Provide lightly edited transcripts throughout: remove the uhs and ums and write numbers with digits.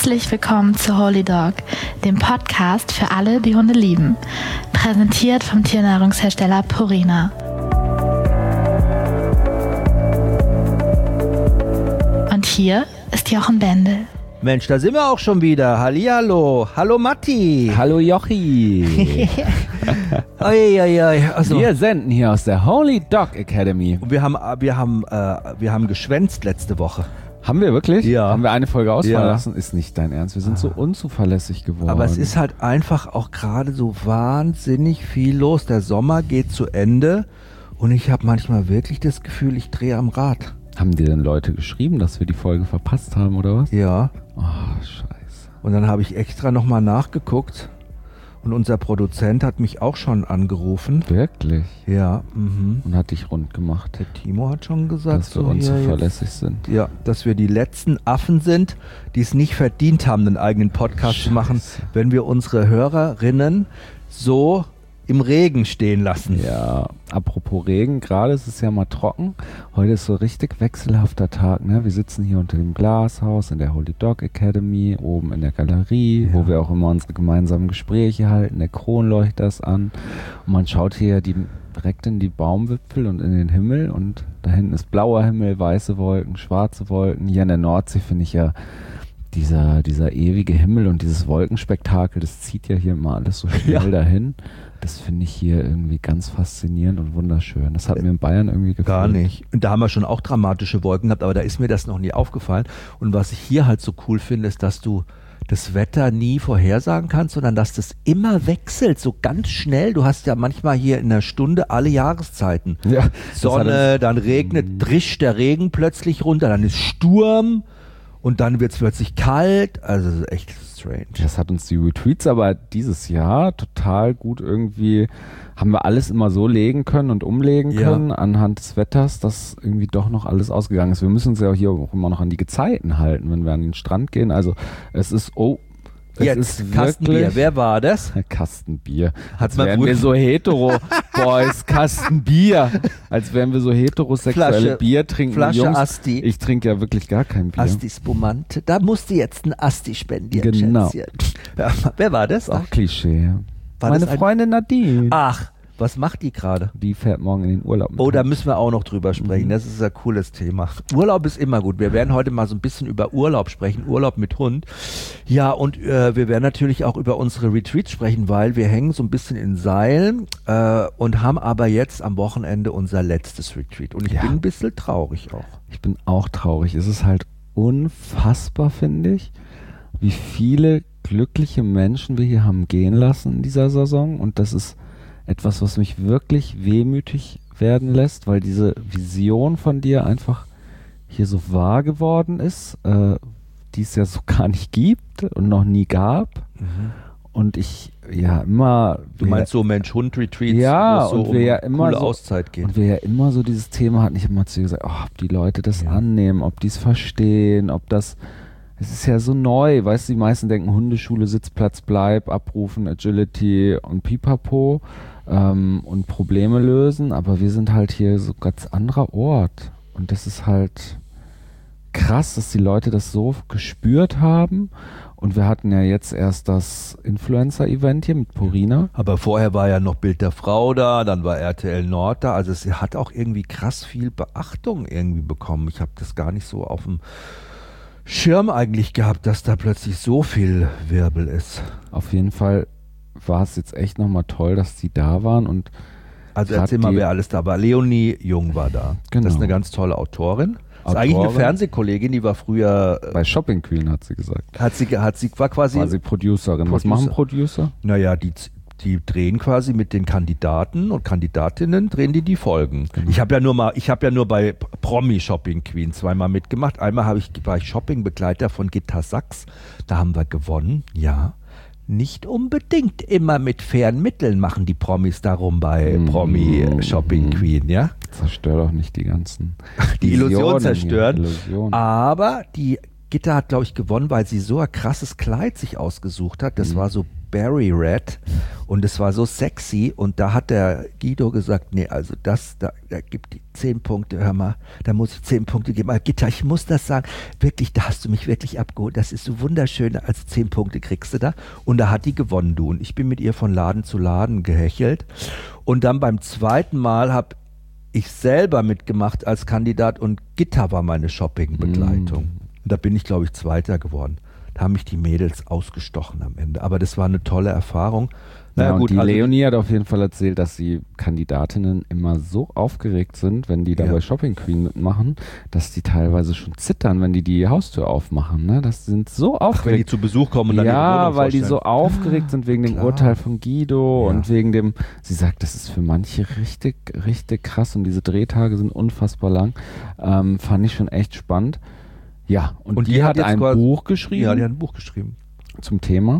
Herzlich willkommen zu Holy Dog, dem Podcast für alle, die Hunde lieben. Präsentiert vom Tiernahrungshersteller Purina. Und hier ist Jochen Bendel. Mensch, da sind wir auch schon wieder. Hallihallo. Hallo Matti. Hallo Jochi. Also, wir senden hier aus der Holy Dog Academy. wir haben geschwänzt letzte Woche. Haben wir wirklich? Ja. Haben wir eine Folge ausfallen Ja. lassen? Ist nicht dein Ernst. Wir sind so unzuverlässig geworden. Aber es ist halt einfach auch gerade so wahnsinnig viel los. Der Sommer geht zu Ende und ich habe manchmal wirklich das Gefühl, ich drehe am Rad. Haben dir denn Leute geschrieben, dass wir die Folge verpasst haben, oder was? Ja. Oh, scheiße. Und dann habe ich extra nochmal nachgeguckt und unser Produzent hat mich auch schon angerufen. Wirklich? Ja. Und hat dich rund gemacht, Der Timo hat schon gesagt, dass wir so hier unzuverlässig sind. Ja, dass wir die letzten Affen sind, die es nicht verdient haben, einen eigenen Podcast zu machen, wenn wir unsere Hörerinnen so im Regen stehen lassen. Ja, apropos Regen, gerade ist es ja mal trocken. Heute ist so richtig wechselhafter Tag, ne? Wir sitzen hier unter dem Glashaus in der Holy Dog Academy, oben in der Galerie, wo wir auch immer unsere gemeinsamen Gespräche halten. Der Kronleuchter ist an und man schaut hier direkt in die Baumwipfel und in den Himmel und da hinten ist blauer Himmel, weiße Wolken, schwarze Wolken. Hier an der Nordsee finde ich ja dieser ewige Himmel und dieses Wolkenspektakel, das zieht ja hier immer alles so schnell dahin. Das finde ich hier irgendwie ganz faszinierend und wunderschön. Das hat mir in Bayern irgendwie gefallen. Gar nicht. Und da haben wir schon auch dramatische Wolken gehabt, aber da ist mir das noch nie aufgefallen. Und was ich hier halt so cool finde, ist, dass du das Wetter nie vorhersagen kannst, sondern dass das immer wechselt, so ganz schnell. Du hast ja manchmal hier in einer Stunde alle Jahreszeiten. Ja, Sonne, dann regnet, drischt der Regen plötzlich runter, dann ist Sturm und dann wird es plötzlich kalt. Also das ist echt strange. Das hat uns die Retweets aber dieses Jahr total gut irgendwie, haben wir alles immer so legen können und umlegen können anhand des Wetters, dass irgendwie doch noch alles ausgegangen ist. Wir müssen uns ja hier auch immer noch an die Gezeiten halten, wenn wir an den Strand gehen. Also es ist, Jetzt Kastenbier, wer war das? Kastenbier. Hat's Als mal wären wir so hetero-Boys, Kastenbier. Als wären wir so heterosexuelle Flasche- Bier trinken. Flasche Jungs, Asti. ich trinke ja wirklich gar kein Bier. Asti Spumante. Da musst du jetzt ein Asti spendieren, Genau. Schätzchen. Ja, wer war das? Auch Klischee. War Meine das ein- Freundin Nadine. Ach, was macht die gerade? Die fährt morgen in den Urlaub. mit Oh, da uns. müssen wir auch noch drüber sprechen. Das ist ein cooles Thema. Urlaub ist immer gut. Wir werden heute mal so ein bisschen über Urlaub sprechen. Urlaub mit Hund. Ja, und wir werden natürlich auch über unsere Retreats sprechen, weil wir hängen so ein bisschen in Seilen und haben aber jetzt am Wochenende unser letztes Retreat. Und ich bin ein bisschen traurig auch. Ich bin auch traurig. Es ist halt unfassbar, finde ich, wie viele glückliche Menschen wir hier haben gehen lassen in dieser Saison. Und das ist etwas, was mich wirklich wehmütig werden lässt, weil diese Vision von dir einfach hier so wahr geworden ist, die es ja so gar nicht gibt und noch nie gab. Und ich ja immer... Du meinst so Mensch-Hund-Retreats, Ja, wo es so und wir ja immer coole so- Auszeit geht. Und wir ja immer so dieses Thema hatten, ich habe immer zu dir gesagt, ob die Leute das annehmen, ob die es verstehen, ob das, es ist ja so neu, weißt du, die meisten denken Hundeschule, Sitzplatz, Bleib, abrufen, Agility und Pipapo und Probleme lösen, aber wir sind halt hier so ganz anderer Ort und das ist halt krass, dass die Leute das so gespürt haben und wir hatten ja jetzt erst das Influencer-Event hier mit Purina. Aber vorher war ja noch Bild der Frau da, dann war RTL Nord da. Also es hat auch irgendwie krass viel Beachtung irgendwie bekommen. Ich habe das gar nicht so auf dem Schirm eigentlich gehabt, dass da plötzlich so viel Wirbel ist. Auf jeden Fall war es jetzt echt nochmal toll, dass die da waren und Also Grad erzähl mal, die- wer alles da war. Leonie Jung war da. Genau. Das ist eine ganz tolle Autorin. Das ist eigentlich eine Autorin. Fernsehkollegin, die war früher, bei Shopping Queen hat sie gesagt. war quasi, War sie Producerin. Was machen Producer? naja, die drehen quasi mit den Kandidaten und Kandidatinnen, drehen die Folgen. Ich habe ja nur bei Promi Shopping Queen zweimal mitgemacht. Einmal war ich Shoppingbegleiter von Gitta Sachs. Da haben wir gewonnen, ja. Nicht unbedingt immer mit fairen Mitteln machen die Promis darum bei Promi Shopping Queen, ja. Zerstör doch nicht die ganzen Die Illusion Visionen zerstören. hier. Illusionen. Aber die Gitta hat, glaube ich, gewonnen, weil sie so ein krasses Kleid sich ausgesucht hat. Das war so Berry Red und es war so sexy und da hat der Guido gesagt, nee, also da gibt die 10 Punkte, hör mal, da muss ich 10 Punkte geben. Aber Gitta, ich muss das sagen, wirklich, da hast du mich wirklich abgeholt, das ist so wunderschön, also 10 Punkte kriegst du da und da hat die gewonnen, du. Und ich bin mit ihr von Laden zu Laden gehechelt und dann beim zweiten Mal habe ich selber mitgemacht als Kandidat und Gitta war meine Shopping-Begleitung. Und da bin ich, glaube ich, Zweiter geworden. Da haben mich die Mädels ausgestochen am Ende. Aber das war eine tolle Erfahrung. Ja, und die Leonie hat auf jeden Fall erzählt, dass die Kandidatinnen immer so aufgeregt sind, wenn die da bei Shopping Queen mitmachen, dass die teilweise schon zittern, wenn die Haustür aufmachen. Ne? Das sind so aufgeregt. Wenn die zu Besuch kommen und dann ihre Wohnung weil die so aufgeregt sind wegen dem Urteil von Guido und wegen dem, sie sagt, das ist für manche richtig, richtig krass und diese Drehtage sind unfassbar lang. Fand ich schon echt spannend. Ja, und die hat ein Buch geschrieben. Ja, die hat ein Buch geschrieben. Zum Thema?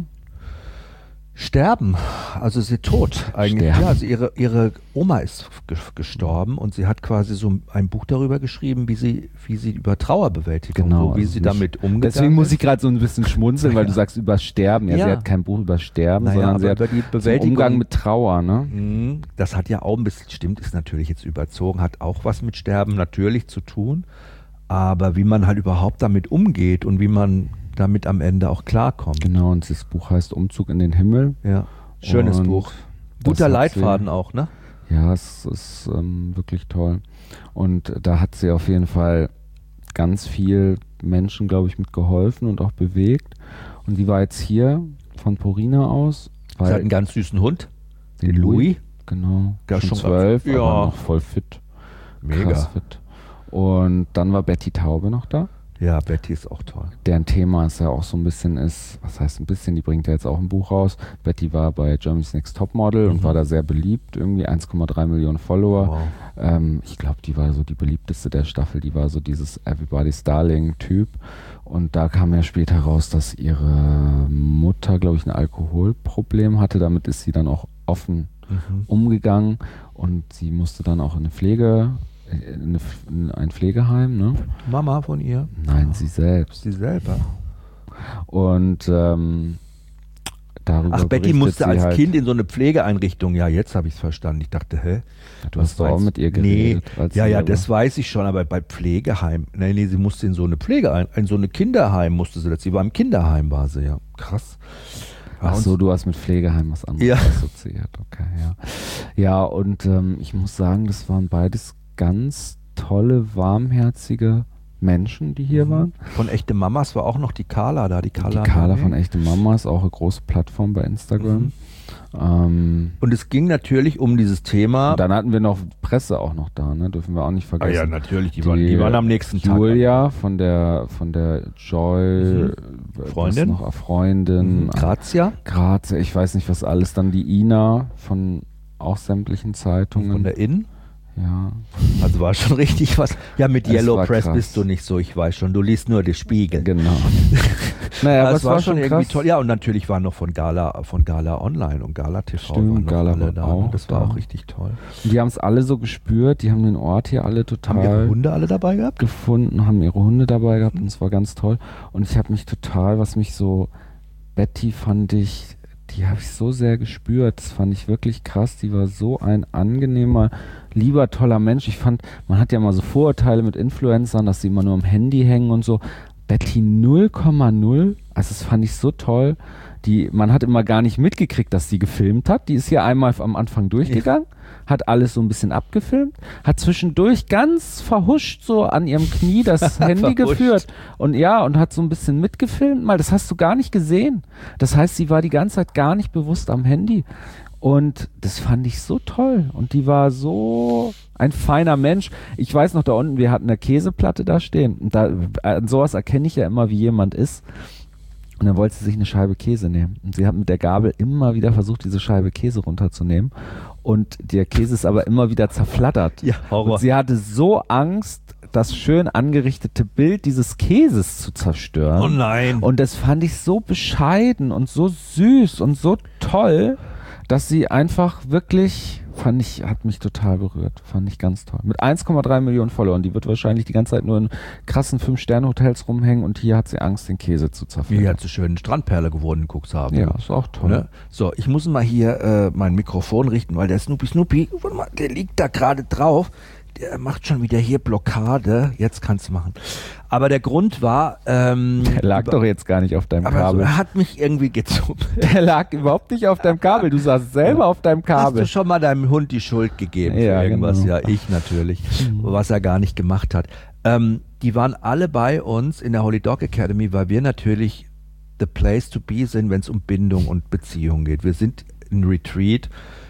Sterben. Also sie tot eigentlich. Sterben. Ja, also ihre Oma ist gestorben und sie hat quasi so ein Buch darüber geschrieben, wie sie über Trauerbewältigung, wie sie damit umgegangen ist. Deswegen muss ich gerade so ein bisschen schmunzeln, weil du sagst über Sterben. Ja, sie hat kein Buch über Sterben, sondern sie hat über die Bewältigung, Umgang mit Trauer. Ne? Das hat ja auch ein bisschen, stimmt, ist natürlich jetzt überzogen, hat auch was mit Sterben natürlich zu tun. Aber wie man halt überhaupt damit umgeht und wie man damit am Ende auch klarkommt. Genau, und das Buch heißt Umzug in den Himmel. Ja, schönes Buch. Guter Leitfaden auch, ne? Ja, es ist wirklich toll. Und da hat sie auf jeden Fall ganz viel Menschen, glaube ich, mit geholfen und auch bewegt. Und die war jetzt hier von Porina aus. Sie hat einen ganz süßen Hund, den Louis. Genau, der schon 12, aber noch voll fit. Mega. Krass fit. Und dann war Betty Taube noch da. Ja, Betty ist auch toll. Deren Thema ist ja auch so ein bisschen was heißt ein bisschen, die bringt ja jetzt auch ein Buch raus. Betty war bei Germany's Next Topmodel und war da sehr beliebt, irgendwie 1,3 Millionen Follower. Wow. Ich glaube, die war so die beliebteste der Staffel, die war so dieses Everybody's Darling-Typ. Und da kam ja später raus, dass ihre Mutter, glaube ich, ein Alkoholproblem hatte. Damit ist sie dann auch offen umgegangen und sie musste dann auch in ein Pflegeheim, ne? Mama von ihr? Nein, sie selbst. Sie selber. Und darüber Betty musste als halt Kind in so eine Pflegeeinrichtung. Ja, jetzt habe ich es verstanden. Ich dachte, du hast doch auch mit ihr geredet. Nee, ja, das weiß ich schon, aber bei Pflegeheim. Nee, sie musste in so eine in so eine Kinderheim musste sie. Sie war im Kinderheim, war sie, ja. Krass. Ach so, du hast mit Pflegeheim was anderes assoziiert. Okay, ja. Ja, und ich muss sagen, das waren beides ganz tolle, warmherzige Menschen, die hier waren. Von Echte Mamas war auch noch die Carla da. Die Carla von Echte Mamas, auch eine große Plattform bei Instagram. Und es ging natürlich um dieses Thema. Und dann hatten wir noch Presse auch noch da, ne? Dürfen wir auch nicht vergessen. Ja, natürlich, die waren am nächsten Tag. Julia von der Joy, Freundin. Grazia, ich weiß nicht was alles. Dann die Ina von auch sämtlichen Zeitungen. Von der Inn. Ja. Also war schon richtig was. Ja, mit Yellow Press krass. Bist du nicht so, ich weiß schon. Du liest nur den Spiegel. Genau. Naja, das war schon irgendwie toll. Ja, und natürlich war noch von Gala Online und Gala TV. Stimmt, waren noch Gala alle da. Auch das war auch richtig toll. Und die haben es alle so gespürt, die haben den Ort hier alle total. Haben ihre Hunde alle dabei gehabt? Gefunden, haben ihre Hunde dabei gehabt und es war ganz toll. Und ich habe mich total, Betty fand ich, die habe ich so sehr gespürt. Das fand ich wirklich krass. Die war so ein angenehmer, lieber, toller Mensch. Ich fand, man hat ja mal so Vorurteile mit Influencern, dass sie immer nur am Handy hängen und so. Betty 0,0. Also das fand ich so toll. Man hat immer gar nicht mitgekriegt, dass sie gefilmt hat. Die ist hier einmal am Anfang durchgegangen, hat alles so ein bisschen abgefilmt, hat zwischendurch ganz verhuscht so an ihrem Knie das Handy geführt und hat so ein bisschen mitgefilmt. Mal, das hast du gar nicht gesehen. Das heißt, sie war die ganze Zeit gar nicht bewusst am Handy. Und das fand ich so toll. Und die war so ein feiner Mensch. Ich weiß noch, da unten, wir hatten eine Käseplatte da stehen. Und an sowas erkenne ich ja immer, wie jemand ist. Und dann wollte sie sich eine Scheibe Käse nehmen. Und sie hat mit der Gabel immer wieder versucht, diese Scheibe Käse runterzunehmen. Und der Käse ist aber immer wieder zerflattert. Ja, Horror. Und sie hatte so Angst, das schön angerichtete Bild dieses Käses zu zerstören. Oh nein. Und das fand ich so bescheiden und so süß und so toll, dass sie einfach wirklich hat mich total berührt. Fand ich ganz toll. Mit 1,3 Millionen Followern. Die wird wahrscheinlich die ganze Zeit nur in krassen 5-Sterne-Hotels rumhängen und hier hat sie Angst, den Käse zu zerfällen. Hier hat sie schön Strandperle geworden in Cuxhaven. Ja, ist auch toll. Ne? So, ich muss mal hier mein Mikrofon richten, weil der Snoopy, warte mal, der liegt da gerade drauf. Der macht schon wieder hier Blockade. Jetzt kannst du machen. Aber der Grund war... der lag doch jetzt gar nicht auf deinem Kabel. Aber er hat mich irgendwie gezogen. Der lag überhaupt nicht auf deinem Kabel. Du saßt selber auf deinem Kabel. Hast du schon mal deinem Hund die Schuld gegeben für irgendwas? Genau. Ja, ich natürlich. Was er gar nicht gemacht hat. Die waren alle bei uns in der Holy Dog Academy, weil wir natürlich the place to be sind, wenn es um Bindung und Beziehung geht. Wir sind ein Retreat,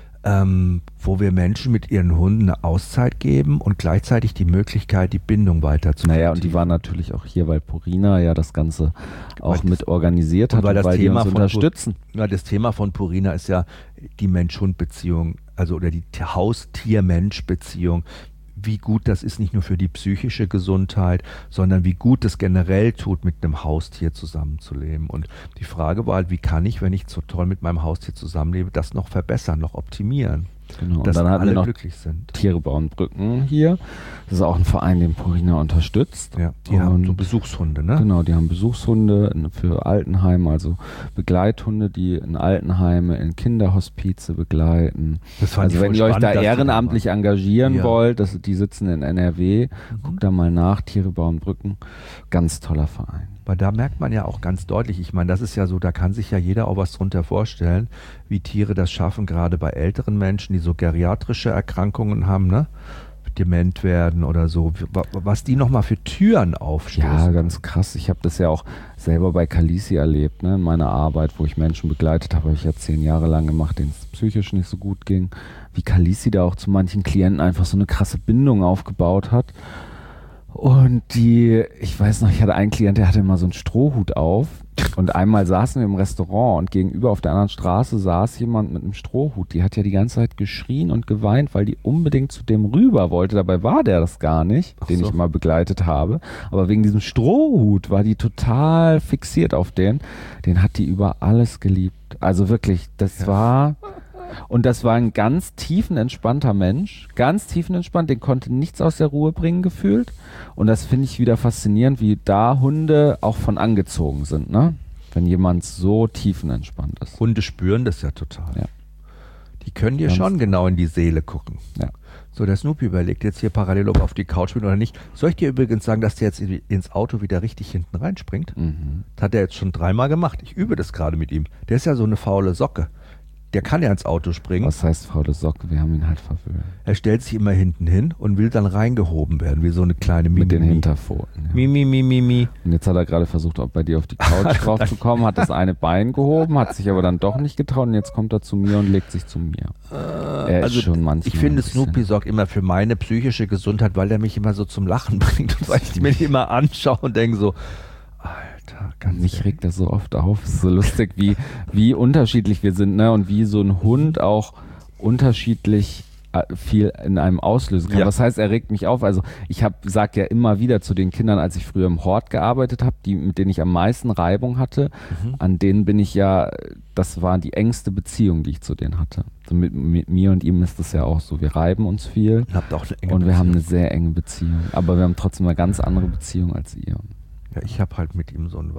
wo wir Menschen mit ihren Hunden eine Auszeit geben und gleichzeitig die Möglichkeit, die Bindung weiterzuführen. Naja, und die waren natürlich auch hier, weil Purina ja das Ganze auch mit organisiert hat und weil die uns unterstützen. Das Thema von Purina ist ja die Mensch-Hund-Beziehung, also oder die Haustier-Mensch-Beziehung. Wie gut das ist, nicht nur für die psychische Gesundheit, sondern wie gut es generell tut, mit einem Haustier zusammenzuleben. Und die Frage war halt, wie kann ich, wenn ich so toll mit meinem Haustier zusammenlebe, das noch verbessern, noch optimieren? Genau, dass und dann alle noch glücklich sind. Tiere bauen Brücken hier. Das ist auch ein Verein, den Purina unterstützt. Ja, die haben so Besuchshunde, ne? Genau, die haben Besuchshunde für Altenheime, also Begleithunde, die in Altenheime, in Kinderhospize begleiten. Also wenn ihr euch da ehrenamtlich engagieren wollt, die sitzen in NRW, guckt da mal nach, Tiere bauen Brücken. Ganz toller Verein. Weil da merkt man ja auch ganz deutlich, ich meine, das ist ja so, da kann sich ja jeder auch was drunter vorstellen, wie Tiere das schaffen, gerade bei älteren Menschen, die so geriatrische Erkrankungen haben, ne? Dement werden oder so, was die nochmal für Türen aufstoßen. Ja, ganz krass. Ich habe das ja auch selber bei Khaleesi erlebt, ne? In meiner Arbeit, wo ich Menschen begleitet habe, habe ich ja 10 Jahre lang gemacht, denen es psychisch nicht so gut ging. Wie Khaleesi da auch zu manchen Klienten einfach so eine krasse Bindung aufgebaut hat. Und ich weiß noch, ich hatte einen Klient, der hatte immer so einen Strohhut auf und einmal saßen wir im Restaurant und gegenüber auf der anderen Straße saß jemand mit einem Strohhut. Die hat ja die ganze Zeit geschrien und geweint, weil die unbedingt zu dem rüber wollte. Dabei war der das gar nicht, den ich mal begleitet habe. Aber wegen diesem Strohhut war die total fixiert auf den. Den hat die über alles geliebt. Also wirklich, das war ein ganz tiefenentspannter Mensch, ganz tiefenentspannt, den konnte nichts aus der Ruhe bringen gefühlt. Und das finde ich wieder faszinierend, wie da Hunde auch von angezogen sind, ne? Wenn jemand so tiefenentspannt ist. Hunde spüren das ja total. Ja. Die können dir schon genau in die Seele gucken. Ja. So, der Snoopy überlegt jetzt hier parallel, ob er auf die Couch will oder nicht. Soll ich dir übrigens sagen, dass der jetzt ins Auto wieder richtig hinten reinspringt? Mhm. Das hat er jetzt schon 3-mal gemacht. Ich übe das gerade mit ihm. Der ist ja so eine faule Socke. Der kann ja ins Auto springen. Was heißt faule Socke? Wir haben ihn halt verwöhnt. Er stellt sich immer hinten hin und will dann reingehoben werden, wie so eine kleine Mimi. Mit den Hinterpfoten. Ja. Mimi. Und jetzt hat er gerade versucht, auch bei dir auf die Couch drauf zu kommen, hat das eine Bein gehoben, hat sich aber dann doch nicht getraut und jetzt kommt er zu mir und legt sich zu mir. Er ist schon manchmal. Ich finde, Snoopy sorgt immer für meine psychische Gesundheit, weil er mich immer so zum Lachen bringt und weil ich mir immer anschaue und denke so, Alter, mich regt das so oft auf. Es ist so lustig, wie unterschiedlich wir sind, ne? Und wie so ein Hund auch unterschiedlich viel in einem auslösen kann. Ja. Was heißt, er regt mich auf? Also ich sag ja immer wieder zu den Kindern, als ich früher im Hort gearbeitet habe, mit denen ich am meisten Reibung hatte, an denen bin ich ja, das war die engste Beziehung, die ich zu denen hatte. Also mit mir und ihm ist das ja auch so. Wir reiben uns viel habt auch eine enge und wir Beziehung. haben eine sehr enge Beziehung. Aber wir haben trotzdem eine ganz andere Beziehung als ihr. Ja, ich habe halt mit ihm so eine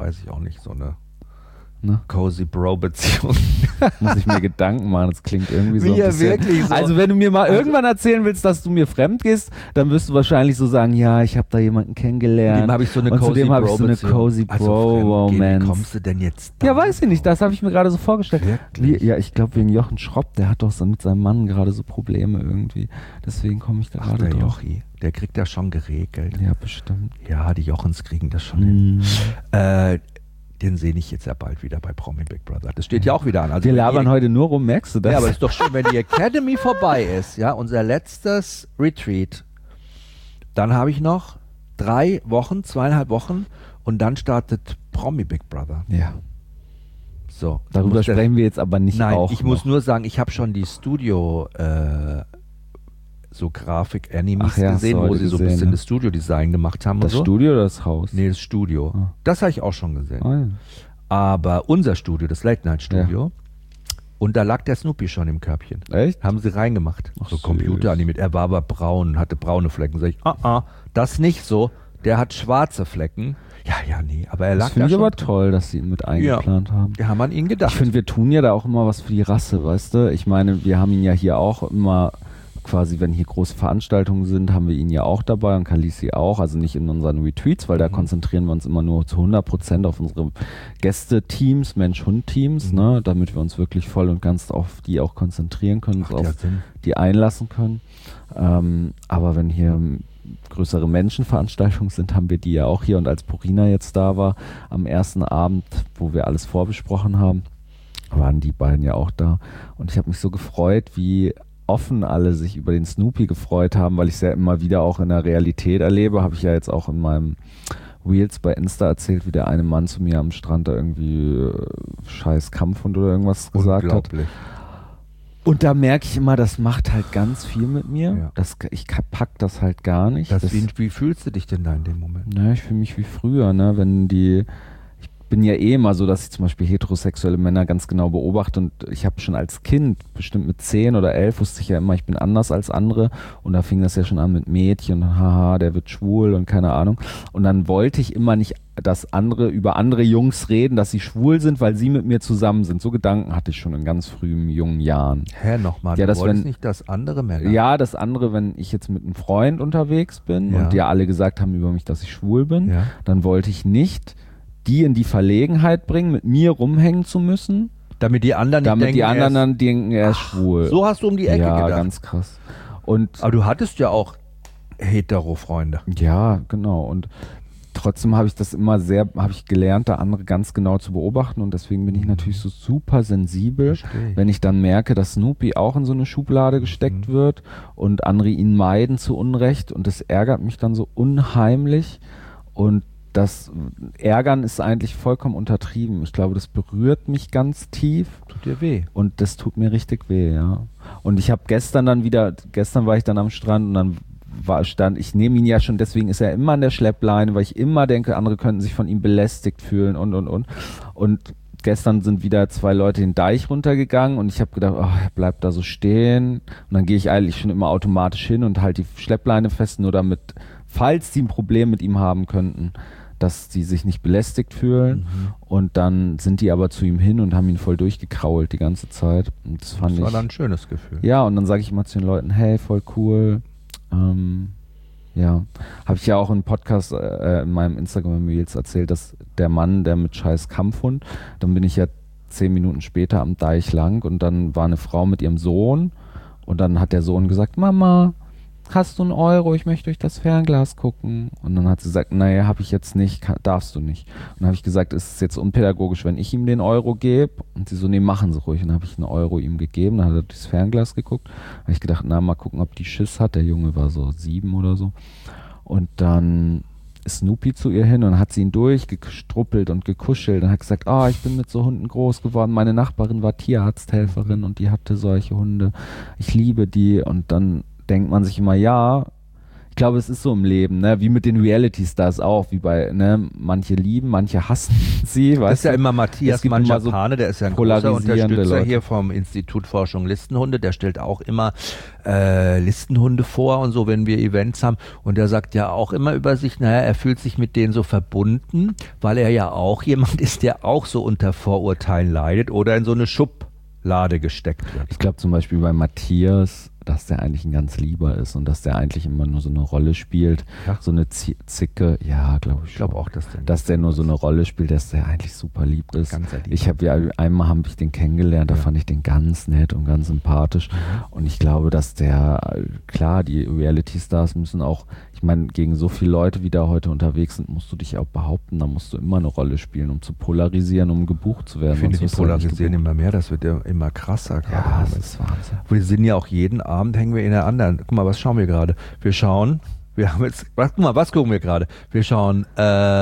cozy Bro-Beziehung. Muss ich mir Gedanken machen, das klingt irgendwie so ein bisschen. Wirklich so. Also wenn du mir mal irgendwann erzählen willst, dass du mir fremd gehst, dann wirst du wahrscheinlich so sagen, ja, ich habe da jemanden kennengelernt. Dem habe ich so eine und cozy zudem habe ich so eine cozy Bro-Romance. Wie kommst du denn jetzt Ja, weiß ich nicht, das habe ich mir gerade so vorgestellt. Wirklich? Ich glaube wegen Jochen Schropp, der hat doch so mit seinem Mann gerade so Probleme irgendwie. Deswegen komme ich da gerade der drauf. Jochi, der kriegt das schon geregelt. Ja, bestimmt. Ja, die Jochens kriegen das schon hin. Den sehe ich jetzt ja bald wieder bei Promi Big Brother. Das steht ja auch wieder an. Also wir labern heute nur rum, merkst du das? Ja, aber ist doch schön, wenn die Academy vorbei ist, ja, unser letztes Retreat, dann habe ich noch 2,5 Wochen und dann startet Promi Big Brother. Ja. So. Darüber sprechen wir jetzt aber nicht. Nein, auch ich muss nur sagen, ich habe schon die Studio so Grafik-Animes gesehen, wo sie so ein bisschen das Studio-Design gemacht haben. Das und so. Studio oder das Haus? Nee, das Studio. Ah. Das habe ich auch schon gesehen. Oh, ja. Aber unser Studio, das Late-Night-Studio, Und da lag der Snoopy schon im Körbchen. Echt? Haben sie reingemacht. Ach, so süß. computeranimiert. Er war aber braun, hatte braune Flecken. Sag ich, das nicht so. Der hat schwarze Flecken. Ja, nee. Aber er lag Das finde da ich schon. aber toll, dass sie ihn mit eingeplant haben. Ja, haben an ihn gedacht. Ich finde, wir tun ja da auch immer was für die Rasse, weißt du? Ich meine, wir haben ihn ja hier auch immer quasi, wenn hier große Veranstaltungen sind, haben wir ihn ja auch dabei und Khaleesi auch, also nicht in unseren Retweets, weil da konzentrieren wir uns immer nur zu 100% auf unsere Gäste-Teams, Mensch-Hund-Teams, ne, damit wir uns wirklich voll und ganz auf die auch konzentrieren können, uns auf die einlassen können. Aber wenn hier größere Menschenveranstaltungen sind, haben wir die ja auch hier, und als Purina jetzt da war, am ersten Abend, wo wir alles vorbesprochen haben, waren die beiden ja auch da, und ich habe mich so gefreut, wie offen alle sich über den Snoopy gefreut haben, weil ich es ja immer wieder auch in der Realität erlebe. Habe ich ja jetzt auch in meinem Reels bei Insta erzählt, wie der eine Mann zu mir am Strand da irgendwie scheiß Kampfhund oder irgendwas gesagt hat. Und da merke ich immer, das macht halt ganz viel mit mir. Ja. Ich pack das halt gar nicht. Wie fühlst du dich denn da in dem Moment? Na, ich fühle mich wie früher, ne? Ich bin ja eh immer so, dass ich zum Beispiel heterosexuelle Männer ganz genau beobachte, und ich habe schon als Kind, bestimmt mit 10 oder 11, wusste ich ja immer, ich bin anders als andere, und da fing das ja schon an mit Mädchen, haha, der wird schwul und keine Ahnung, und dann wollte ich immer nicht, dass andere über andere Jungs reden, dass sie schwul sind, weil sie mit mir zusammen sind. So Gedanken hatte ich schon in ganz frühen, jungen Jahren. Nochmal, ja, du wolltest nicht, dass andere Männer... Ja, das andere, wenn ich jetzt mit einem Freund unterwegs bin und ja alle gesagt haben über mich, dass ich schwul bin, dann wollte ich nicht die in die Verlegenheit bringen, mit mir rumhängen zu müssen. Damit die anderen dann denken, er ist schwul. So hast du um die Ecke gedacht. Ja, ganz krass. Aber du hattest ja auch Hetero-Freunde. Ja, genau. Und trotzdem habe ich gelernt, da andere ganz genau zu beobachten, und deswegen bin ich natürlich so super sensibel, wenn ich dann merke, dass Snoopy auch in so eine Schublade gesteckt wird und andere ihn meiden zu Unrecht, und das ärgert mich dann so unheimlich, und das Ärgern ist eigentlich vollkommen untertrieben. Ich glaube, das berührt mich ganz tief. Tut dir weh. Und das tut mir richtig weh, ja. Und ich habe gestern war ich dann am Strand, und dann ich nehme ihn ja schon, deswegen ist er immer an der Schleppleine, weil ich immer denke, andere könnten sich von ihm belästigt fühlen und. Und gestern sind wieder 2 Leute den Deich runtergegangen, und ich habe gedacht, er bleibt da so stehen. Und dann gehe ich eigentlich schon immer automatisch hin und halte die Schleppleine fest, nur damit, falls die ein Problem mit ihm haben könnten, dass die sich nicht belästigt fühlen. Und dann sind die aber zu ihm hin und haben ihn voll durchgekrault die ganze Zeit. Und das war dann ein schönes Gefühl. Ja, und dann sage ich immer zu den Leuten, hey, voll cool. Ja, habe ich ja auch im Podcast in meinem Instagram-Reels erzählt, dass der Mann, der mit scheiß Kampfhund, dann bin ich ja 10 Minuten später am Deich lang, und dann war eine Frau mit ihrem Sohn, und dann hat der Sohn gesagt, Mama, hast du einen Euro, ich möchte durch das Fernglas gucken. Und dann hat sie gesagt, naja, habe ich jetzt nicht, darfst du nicht. Und dann habe ich gesagt, ist es jetzt unpädagogisch, wenn ich ihm den Euro gebe? Und sie so, nee, machen Sie ruhig. Und dann habe ich einen Euro ihm gegeben, dann hat er durchs Fernglas geguckt. Dann habe ich gedacht, na, mal gucken, ob die Schiss hat. Der Junge war so 7 oder so. Und dann ist Snoopy zu ihr hin und hat sie ihn durchgestruppelt und gekuschelt und hat gesagt, ich bin mit so Hunden groß geworden. Meine Nachbarin war Tierarzthelferin und die hatte solche Hunde. Ich liebe die. Und dann denkt man sich immer, ja, ich glaube, es ist so im Leben, ne, wie mit den Reality-Stars auch, wie bei, ne, manche lieben, manche hassen sie. Das ist ja immer Matthias Mangiapane, der ist ja ein großer Unterstützer Leute hier vom Institut Forschung Listenhunde, der stellt auch immer Listenhunde vor und so, wenn wir Events haben, und der sagt ja auch immer über sich, naja, er fühlt sich mit denen so verbunden, weil er ja auch jemand ist, der auch so unter Vorurteilen leidet oder in so eine Schublade gesteckt wird. Ich glaube zum Beispiel bei Matthias, dass der eigentlich ein ganz Lieber ist und dass der eigentlich immer nur so eine Rolle spielt. Ja. So eine Zicke, ja, glaube ich. Ich glaube auch, dass der nur so eine Rolle spielt, dass der eigentlich super lieb ist. Einmal habe ich den kennengelernt, da fand ich den ganz nett und ganz sympathisch. Und ich glaube, dass klar, die Reality-Stars müssen auch, ich meine, gegen so viele Leute, wie da heute unterwegs sind, musst du dich auch behaupten, da musst du immer eine Rolle spielen, um zu polarisieren, um gebucht zu werden. Ich finde, die polarisieren immer mehr, das wird ja immer krasser. Ja, das ist Wahnsinn. Wir sind ja auch jeden Abend, hängen wir in der anderen. Guck mal, was schauen wir gerade? Wir haben jetzt, guck mal, was gucken wir gerade? Wir schauen,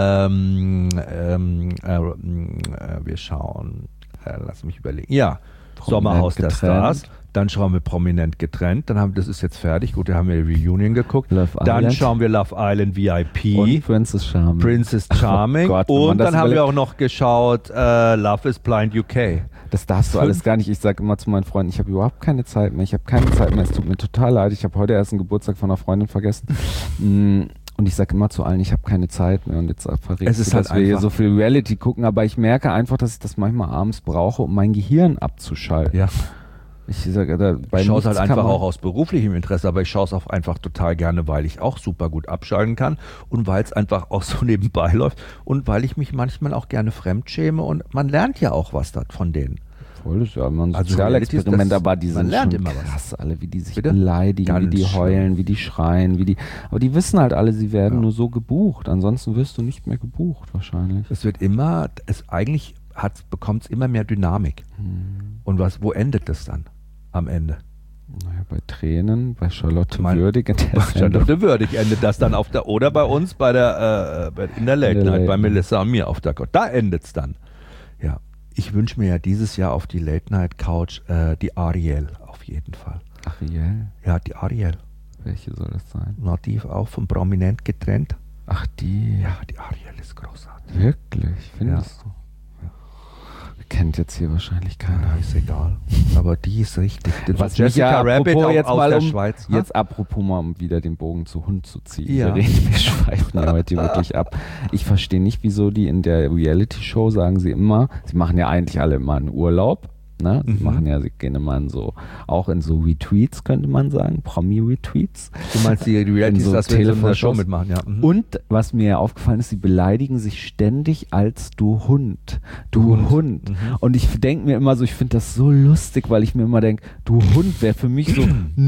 lass mich überlegen. Ja, Sommerhaus der getrennt. Stars. Dann schauen wir Prominent getrennt. Das ist jetzt fertig. Gut, da haben wir Reunion geguckt. Love Dann Island. schauen wir Love Island VIP. Und Princess Charming. Princess Charming. Oh Gott, wenn man und das dann haben wir überlegt. auch noch geschaut Love is Blind UK. Das darfst du alles gar nicht. Ich sage immer zu meinen Freunden, ich habe überhaupt keine Zeit mehr. Ich habe keine Zeit mehr. Es tut mir total leid. Ich habe heute erst einen Geburtstag von einer Freundin vergessen. Und ich sage immer zu allen, ich habe keine Zeit mehr. Und jetzt verrät Es ist dass halt wir hier einfach- so viel Reality gucken. Aber ich merke einfach, dass ich das manchmal abends brauche, um mein Gehirn abzuschalten. Ja. Ich sage, Ich schaue es halt einfach auch aus beruflichem Interesse, aber ich schaue es auch einfach total gerne, weil ich auch super gut abschalten kann und weil es einfach auch so nebenbei läuft und weil ich mich manchmal auch gerne fremdschäme und man lernt ja auch was von denen. Voll, das ist ja immer ein Also Sozialexperiment, das- aber die man sind lernt schon immer was. krass, alle, wie die sich Bitte? beleidigen, Ganz wie die schlimm. heulen, wie die schreien, aber die wissen halt alle, sie werden Ja. nur so gebucht, ansonsten wirst du nicht mehr gebucht wahrscheinlich. Es wird immer, bekommt es immer mehr Dynamik. Und wo endet das dann am Ende? Naja, bei Tränen, bei Charlotte Mein- Würdig in der Sendung. Charlotte Würdig endet das dann oder bei uns in der Late Night, bei Melissa und mir auf der Couch. Da endet es dann. Ja, ich wünsche mir ja dieses Jahr auf die Late Night Couch die Ariel auf jeden Fall. Ariel, Ja, die Ariel. welche soll das sein? Nativ auch vom Prominent getrennt. Ach, die. Ja, die Ariel ist großartig. Wirklich, findest du? Kennt jetzt hier wahrscheinlich keiner. Ja, ist egal. Aber die ist richtig. Was Jessica mich ja, Rabbit apropos auch jetzt aus mal der um, Schweiz. jetzt apropos mal, um wieder den Bogen zu Hund zu ziehen. Ja. Wir schweifen ja heute wirklich ab. Ich verstehe nicht, wieso die in der Reality-Show sagen sie immer, sie machen ja eigentlich alle immer einen Urlaub. Ne? Sie gehen immer auch in so Retweets, könnte man sagen, Promi-Retweets. Du meinst die Realities, in so dass wir in so einer Show Telefonshows. mitmachen, ja. Mhm. Und was mir ja aufgefallen ist, sie beleidigen sich ständig als du Hund. Du Hund. Und ich denke mir immer so, ich finde das so lustig, weil ich mir immer denke, du Hund wäre für mich so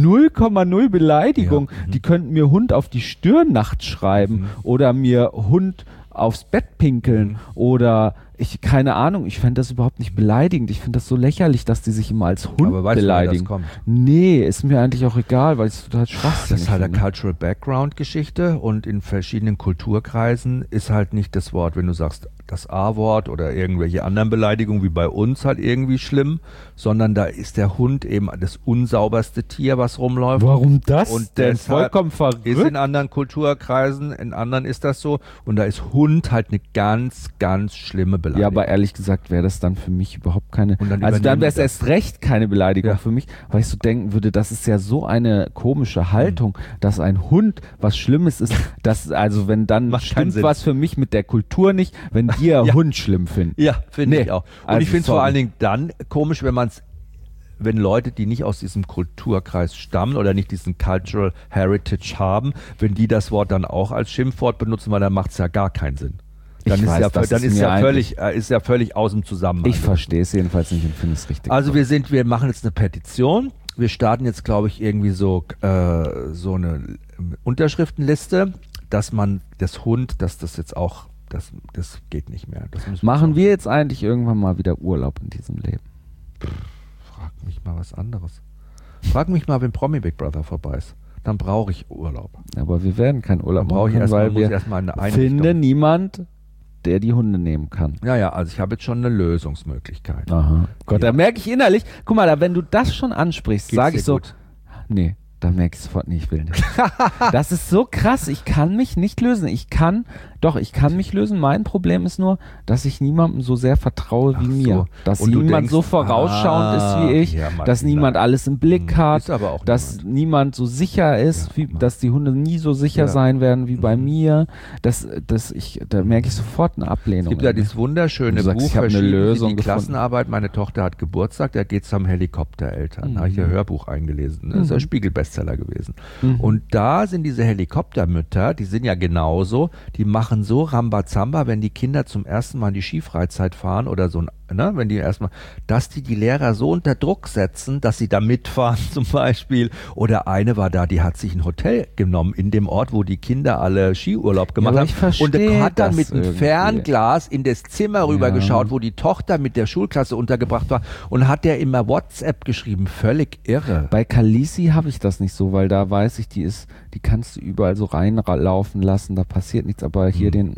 0,0 Beleidigung. Ja. Die könnten mir Hund auf die Stirn nachts schreiben oder mir Hund aufs Bett pinkeln oder keine Ahnung, ich fände das überhaupt nicht beleidigend. Ich finde das so lächerlich, dass die sich immer als Hund Aber weißt du, woher beleidigen. das kommt? Nee, ist mir eigentlich auch egal, weil ich es total Das schwachsinnig ist halt eine finde. Cultural Background-Geschichte und in verschiedenen Kulturkreisen ist halt nicht das Wort, wenn du sagst, das A-Wort oder irgendwelche anderen Beleidigungen wie bei uns halt irgendwie schlimm, sondern da ist der Hund eben das unsauberste Tier, was rumläuft. Warum das Und denn? deshalb Vollkommen verrückt. Ist in anderen Kulturkreisen, in anderen ist das so und da ist Hund halt eine ganz, ganz schlimme Beleidigung. Ja, aber ehrlich gesagt wäre das dann für mich überhaupt keine, Und dann also dann übernehmen wäre es die erst recht keine Beleidigung Ja. für mich, weil ich so denken würde, das ist ja so eine komische Haltung, dass ein Hund was Schlimmes ist, dass, also wenn dann Macht keinen stimmt Sinn. was für mich mit der Kultur nicht, wenn wir Ja. Hund schlimm finden. Ja, finde Nee, ich auch. Und also ich finde es vor sorry. allen Dingen dann komisch, wenn Leute, die nicht aus diesem Kulturkreis stammen oder nicht diesen Cultural Heritage haben, wenn die das Wort dann auch als Schimpfwort benutzen, weil dann macht es ja gar keinen Sinn. Dann Ich ist weiß, ja, das dann ist ist mir ja eigentlich- völlig aus dem Zusammenhang. Ich verstehe es jedenfalls nicht und finde es richtig. Also wir machen jetzt eine Petition. Wir starten jetzt, glaube ich, irgendwie so eine Unterschriftenliste, dass man das Hund, dass das jetzt auch, das geht nicht mehr. Das müssen Machen wir jetzt eigentlich irgendwann mal wieder Urlaub in diesem Leben? Frag mich mal was anderes. Frag mich mal, wenn Promi Big Brother vorbei ist. Dann brauche ich Urlaub. Aber wir werden keinen Urlaub Dann brauche ich machen, erstmal, weil muss ich wir erstmal eine Einrichtung. finden niemand, der die Hunde nehmen kann. Ja, also ich habe jetzt schon eine Lösungsmöglichkeit. Aha. Gott, Ja. da merke ich innerlich, guck mal, wenn du das schon ansprichst, Geht's sage dir ich so, gut? nee, da merke ich sofort, nee, ich will nicht. Das ist so krass, ich kann mich nicht lösen. Ich kann mich lösen. Mein Problem ist nur, dass ich niemandem so sehr vertraue wie Ach so. mir. Dass Und du niemand denkst, so vorausschauend ist wie ich, ja, Martina. dass niemand alles im Blick hat, Ist aber auch dass niemand so sicher ist, Ja, wie, Mann. dass die Hunde nie so sicher Ja. sein werden wie bei Mhm. mir. Da merke ich sofort eine Ablehnung. Es gibt ja in mir. dieses wunderschöne Du sagst, Buch, ich habe eine verschieden Lösung die gefunden. Klassenarbeit, meine Tochter hat Geburtstag, da geht es um Helikoptereltern. Da habe ich ein Hörbuch eingelesen. Das ist ein Spiegel-Bestseller gewesen. Und da sind diese Helikoptermütter, die sind ja genauso, die machen so Rambazamba, wenn die Kinder zum ersten Mal in die Skifreizeit fahren oder so, wenn die erstmal, dass die Lehrer so unter Druck setzen, dass sie da mitfahren zum Beispiel. Oder eine war da, die hat sich ein Hotel genommen in dem Ort, wo die Kinder alle Skiurlaub gemacht aber haben. ich verstehe Und hat dann das mit einem irgendwie. Fernglas in das Zimmer rüber Ja. geschaut, wo die Tochter mit der Schulklasse untergebracht war und hat der immer WhatsApp geschrieben. Völlig irre. Bei Khaleesi habe ich das nicht so, weil da weiß ich, die kannst du überall so reinlaufen lassen, da passiert nichts, aber hier den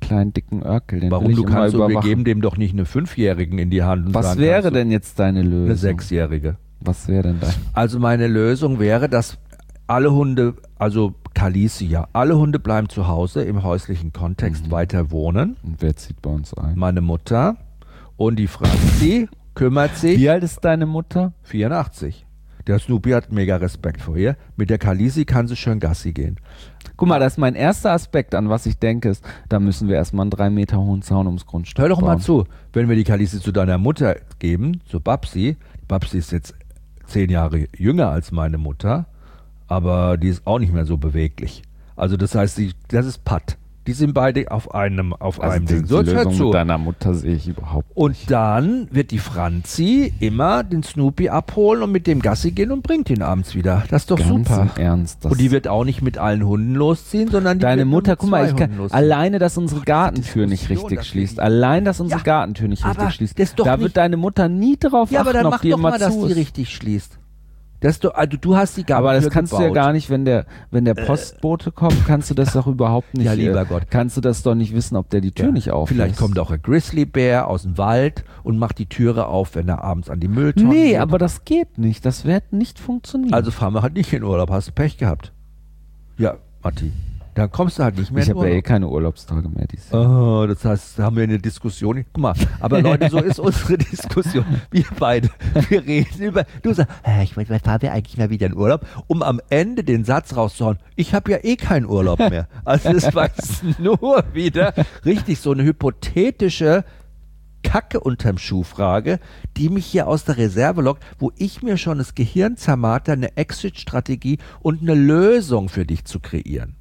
kleinen dicken Örkel. Den Warum? will ich Du immer kannst, wir überwachen. geben dem doch nicht eine 5-Jährigen in die Hand. Und Was sagen, wäre kannst du- denn jetzt deine Lösung? Eine 6-Jährige. Was wäre denn dein? Also meine Lösung wäre, dass alle Hunde, also Kalisi, ja, alle Hunde bleiben zu Hause im häuslichen Kontext weiter wohnen. Und wer zieht bei uns ein? Meine Mutter und die Franzi kümmert sich. Wie alt ist deine Mutter? 84. Der Snoopy hat mega Respekt vor ihr. Mit der Kalisi kann sie schön Gassi gehen. Guck mal, das ist mein erster Aspekt, an was ich denke, ist, da müssen wir erstmal einen 3 Meter hohen Zaun ums Grundstück Hör doch bauen. mal zu, wenn wir die Kalisi zu deiner Mutter geben, zu Babsi, Babsi ist jetzt 10 Jahre jünger als meine Mutter, aber die ist auch nicht mehr so beweglich. Also das heißt, das ist Patt. Die sind beide auf einem Ding. So, die jetzt hör Lösung zu. mit deiner Mutter sehe ich überhaupt nicht. Und dann wird die Franzi immer den Snoopy abholen und mit dem Gassi gehen und bringt ihn abends wieder. Das ist doch Ganz super. im Ernst. Und die wird auch nicht mit allen Hunden losziehen, sondern die Deine wird nur Mutter, mit guck mal, 2 Hunden losziehen. alleine, dass unsere Ach, Gartentür diese nicht Diskussion, richtig das schließt, geht- allein, dass unsere Ja, Gartentür nicht aber richtig schließt, das ist doch da nicht- wird deine Mutter nie drauf Ja, aber achten, dann ob mach die doch immer mal, dass zu die ist. richtig schließt. Das ist doch, also du hast die Gartentür Aber das kannst du ja gebaut. gar nicht, wenn der Postbote kommt, kannst du das doch überhaupt nicht. Ja, lieber Gott. Kannst du das doch nicht wissen, ob der die Tür nicht auflässt. Vielleicht kommt auch ein Grizzlybär aus dem Wald und macht die Türe auf, wenn er abends an die Mülltonne Nee, geht. aber das geht nicht. Das wird nicht funktionieren. Also fahren wir halt nicht in Urlaub, hast du Pech gehabt. Ja, Matti, dann kommst du halt nicht mehr ich in habe ja eh Urlaub. keine Urlaubstage mehr dieses Jahr. Oh, das heißt, da haben wir eine Diskussion. Guck mal, aber Leute, so ist unsere Diskussion. Wir beide, wir reden über, du sagst, ich weiß, fahren wir eigentlich mal wieder in Urlaub, um am Ende den Satz rauszuhauen, ich habe ja eh keinen Urlaub mehr. Also das war jetzt nur wieder richtig so eine hypothetische Kacke unterm Schuh-Frage, die mich hier aus der Reserve lockt, wo ich mir schon das Gehirn zermarter, eine Exit-Strategie und eine Lösung für dich zu kreieren.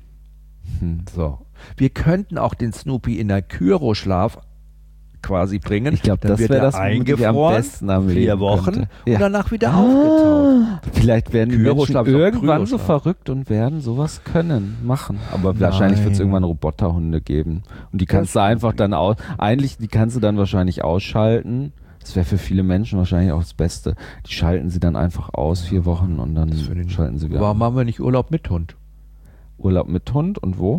So. Wir könnten auch den Snoopy in einen Kyroschlaf quasi bringen. Ich glaube, Dann das wird wäre er das, womit ich am eingefroren, besten am 4 Leben Wochen könnte. und Ja. danach wieder aufgetaut. Vielleicht werden die Menschen Kyroschlaf ist auch irgendwann so Kryoschlaf. verrückt und werden sowas machen. Aber wahrscheinlich wird es irgendwann Roboterhunde geben. Und die kannst du einfach dann die kannst du dann wahrscheinlich ausschalten. Das wäre für viele Menschen wahrscheinlich auch das Beste. Die schalten sie dann einfach aus, 4 Wochen und dann schalten sie wieder. Warum haben wir nicht Urlaub mit Hund? Urlaub mit Hund und wo?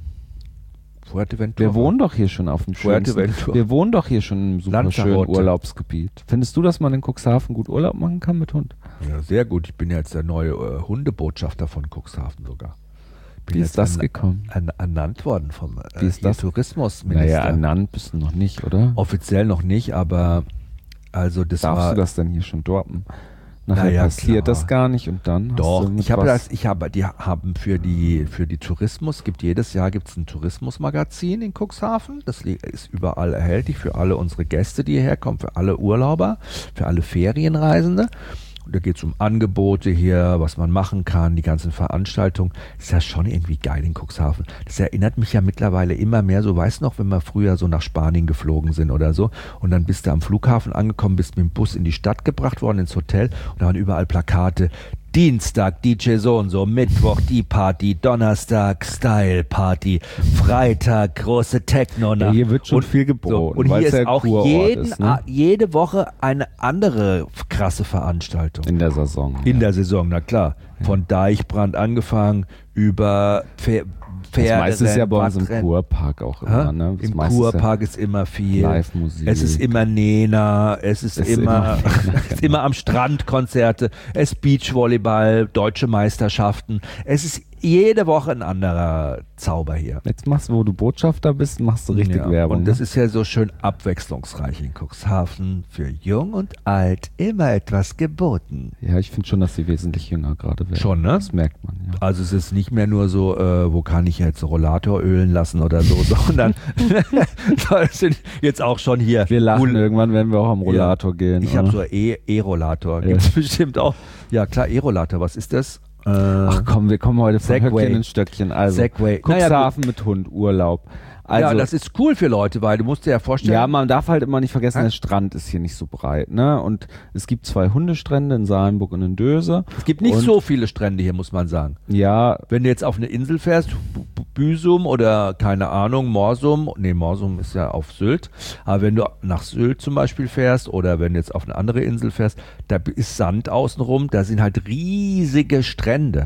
Fuerteventura. Wir wohnen doch hier schon auf dem schönsten. Fuerteventura. Wir wohnen doch hier schon im super schönen Lanzarote. Urlaubsgebiet. Findest du, dass man in Cuxhaven gut Urlaub machen kann mit Hund? Ja, sehr gut. Ich bin ja jetzt der neue Hundebotschafter von Cuxhaven sogar. Bin Wie jetzt ist das gekommen? ernannt worden vom Wie ist das? Tourismusminister. Naja, ernannt bist du noch nicht, oder? Offiziell noch nicht, aber also das Darfst war du das denn hier schon droppen? Nachher Naja, passiert klar. das gar nicht und dann Doch, hast du mit die was- haben für die Tourismus, jedes Jahr gibt's ein Tourismusmagazin in Cuxhaven, das ist überall erhältlich für alle unsere Gäste, die hierher kommen, für alle Urlauber, für alle Ferienreisende. Und da geht's um Angebote hier, was man machen kann, die ganzen Veranstaltungen. Das ist ja schon irgendwie geil in Cuxhaven. Das erinnert mich ja mittlerweile immer mehr so, weißt du noch, wenn wir früher so nach Spanien geflogen sind oder so und dann bist du am Flughafen angekommen, bist mit dem Bus in die Stadt gebracht worden, ins Hotel und da waren überall Plakate. Dienstag DJ so und so, Mittwoch die Party, Donnerstag Style Party, Freitag große Techno-Nacht. Ja, hier wird schon viel geboten, Und weil hier es ist ja auch Kurort ist, ne? jede Woche eine andere krasse Veranstaltung. in der Saison. In der Saison, na klar. Von Deichbrand angefangen über Das meiste ist ja bei uns im Wattrennen. Kurpark auch immer. Ne? Das Im meiste ist ja Kurpark ist immer viel. Live-Musik. Es ist immer Nena, es ist immer, es ist immer am Strand Konzerte, es ist Beachvolleyball, deutsche Meisterschaften. Es ist jede Woche ein anderer Zauber hier. Jetzt wo du Botschafter bist, machst du richtig Ja, Werbung. und das ne? ist ja so schön abwechslungsreich in Cuxhaven. Für jung und alt immer etwas geboten. Ja, ich finde schon, dass sie wesentlich jünger gerade werden. Schon, ne? Das merkt man, ja. Also es ist nicht mehr nur so, wo kann ich jetzt Rollator ölen lassen oder so, sondern das sind jetzt auch schon hier. Wir lachen irgendwann, wenn wir auch am Rollator gehen. Ich habe oder? so E-Rollator. Ja. Gibt's bestimmt auch. Ja klar, E-Rollator. Was ist das? Ach komm, wir kommen heute von Segway. Höckchen ins Stöckchen. Also, Segway. Cuxhaven mit Hund, Urlaub. Also, ja, das ist cool für Leute, weil du musst dir ja vorstellen. ja, man darf halt immer nicht vergessen, Hä? der Strand ist hier nicht so breit, ne? Und es gibt 2 Hundestrände in Salenburg und in Döse. es gibt nicht und- so viele Strände hier, muss man sagen. Ja, Wenn du jetzt auf eine Insel fährst, Büsum oder keine Ahnung, Morsum ist ja auf Sylt, aber wenn du nach Sylt zum Beispiel fährst oder wenn du jetzt auf eine andere Insel fährst, da ist Sand außenrum, da sind halt riesige Strände.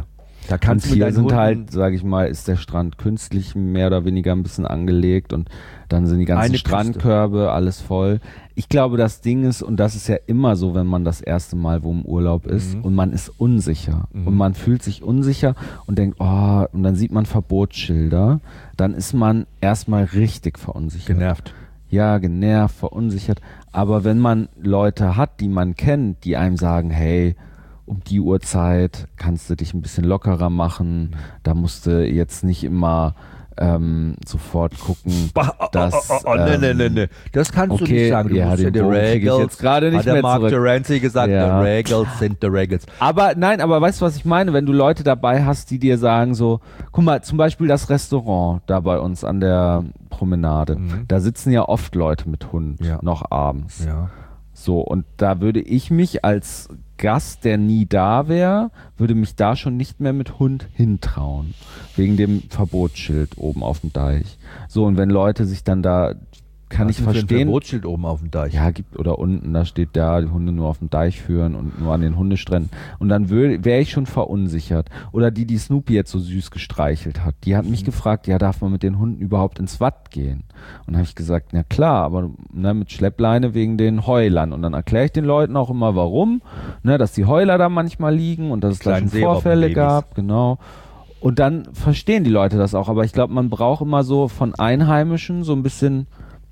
Da kannst und du mit hier deinen sind Hunden halt, sage ich mal, ist der Strand künstlich mehr oder weniger ein bisschen angelegt und dann sind die ganzen Eine Strandkörbe, alles voll. Ich glaube, das Ding ist, und das ist ja immer so, wenn man das erste Mal wo im Urlaub ist und man ist unsicher und man fühlt sich unsicher und denkt, oh, und dann sieht man Verbotsschilder, dann ist man erstmal richtig verunsichert. genervt. Ja, genervt, verunsichert. Aber wenn man Leute hat, die man kennt, die einem sagen, hey, um die Uhrzeit kannst du dich ein bisschen lockerer machen, da musst du jetzt nicht immer sofort gucken, dass... Nee. Das kannst du okay, nicht sagen. Du ja, musst den die Bogen krieg ich Regels. jetzt gerade nicht Hat der mehr Mark zurück. Terenzi gesagt, Ja. the Regels sind the Regels. Aber nein, aber weißt du, was ich meine? Wenn du Leute dabei hast, die dir sagen so, guck mal, zum Beispiel das Restaurant da bei uns an der Promenade, da sitzen ja oft Leute mit Hund, noch abends. Ja. So, und da würde ich mich als Gast, der nie da wäre, würde mich da schon nicht mehr mit Hund hintrauen. Wegen dem Verbotsschild oben auf dem Deich. So, und wenn Leute sich dann da, kann ich Ein verstehen. Verbotsschild oben auf dem Deich. Ja, gibt oder unten, da steht da, die Hunde nur auf dem Deich führen und nur an den Hundestränden. Und dann wäre ich schon verunsichert. Oder die Snoopy jetzt so süß gestreichelt hat, die hat mich gefragt, ja, darf man mit den Hunden überhaupt ins Watt gehen? Und habe ich gesagt, na klar, aber mit Schleppleine wegen den Heulern. Und dann erkläre ich den Leuten auch immer, warum, dass die Heuler da manchmal liegen und dass es da schon Vorfälle gab, genau. Und dann verstehen die Leute das auch. Aber ich glaube, man braucht immer so von Einheimischen so ein bisschen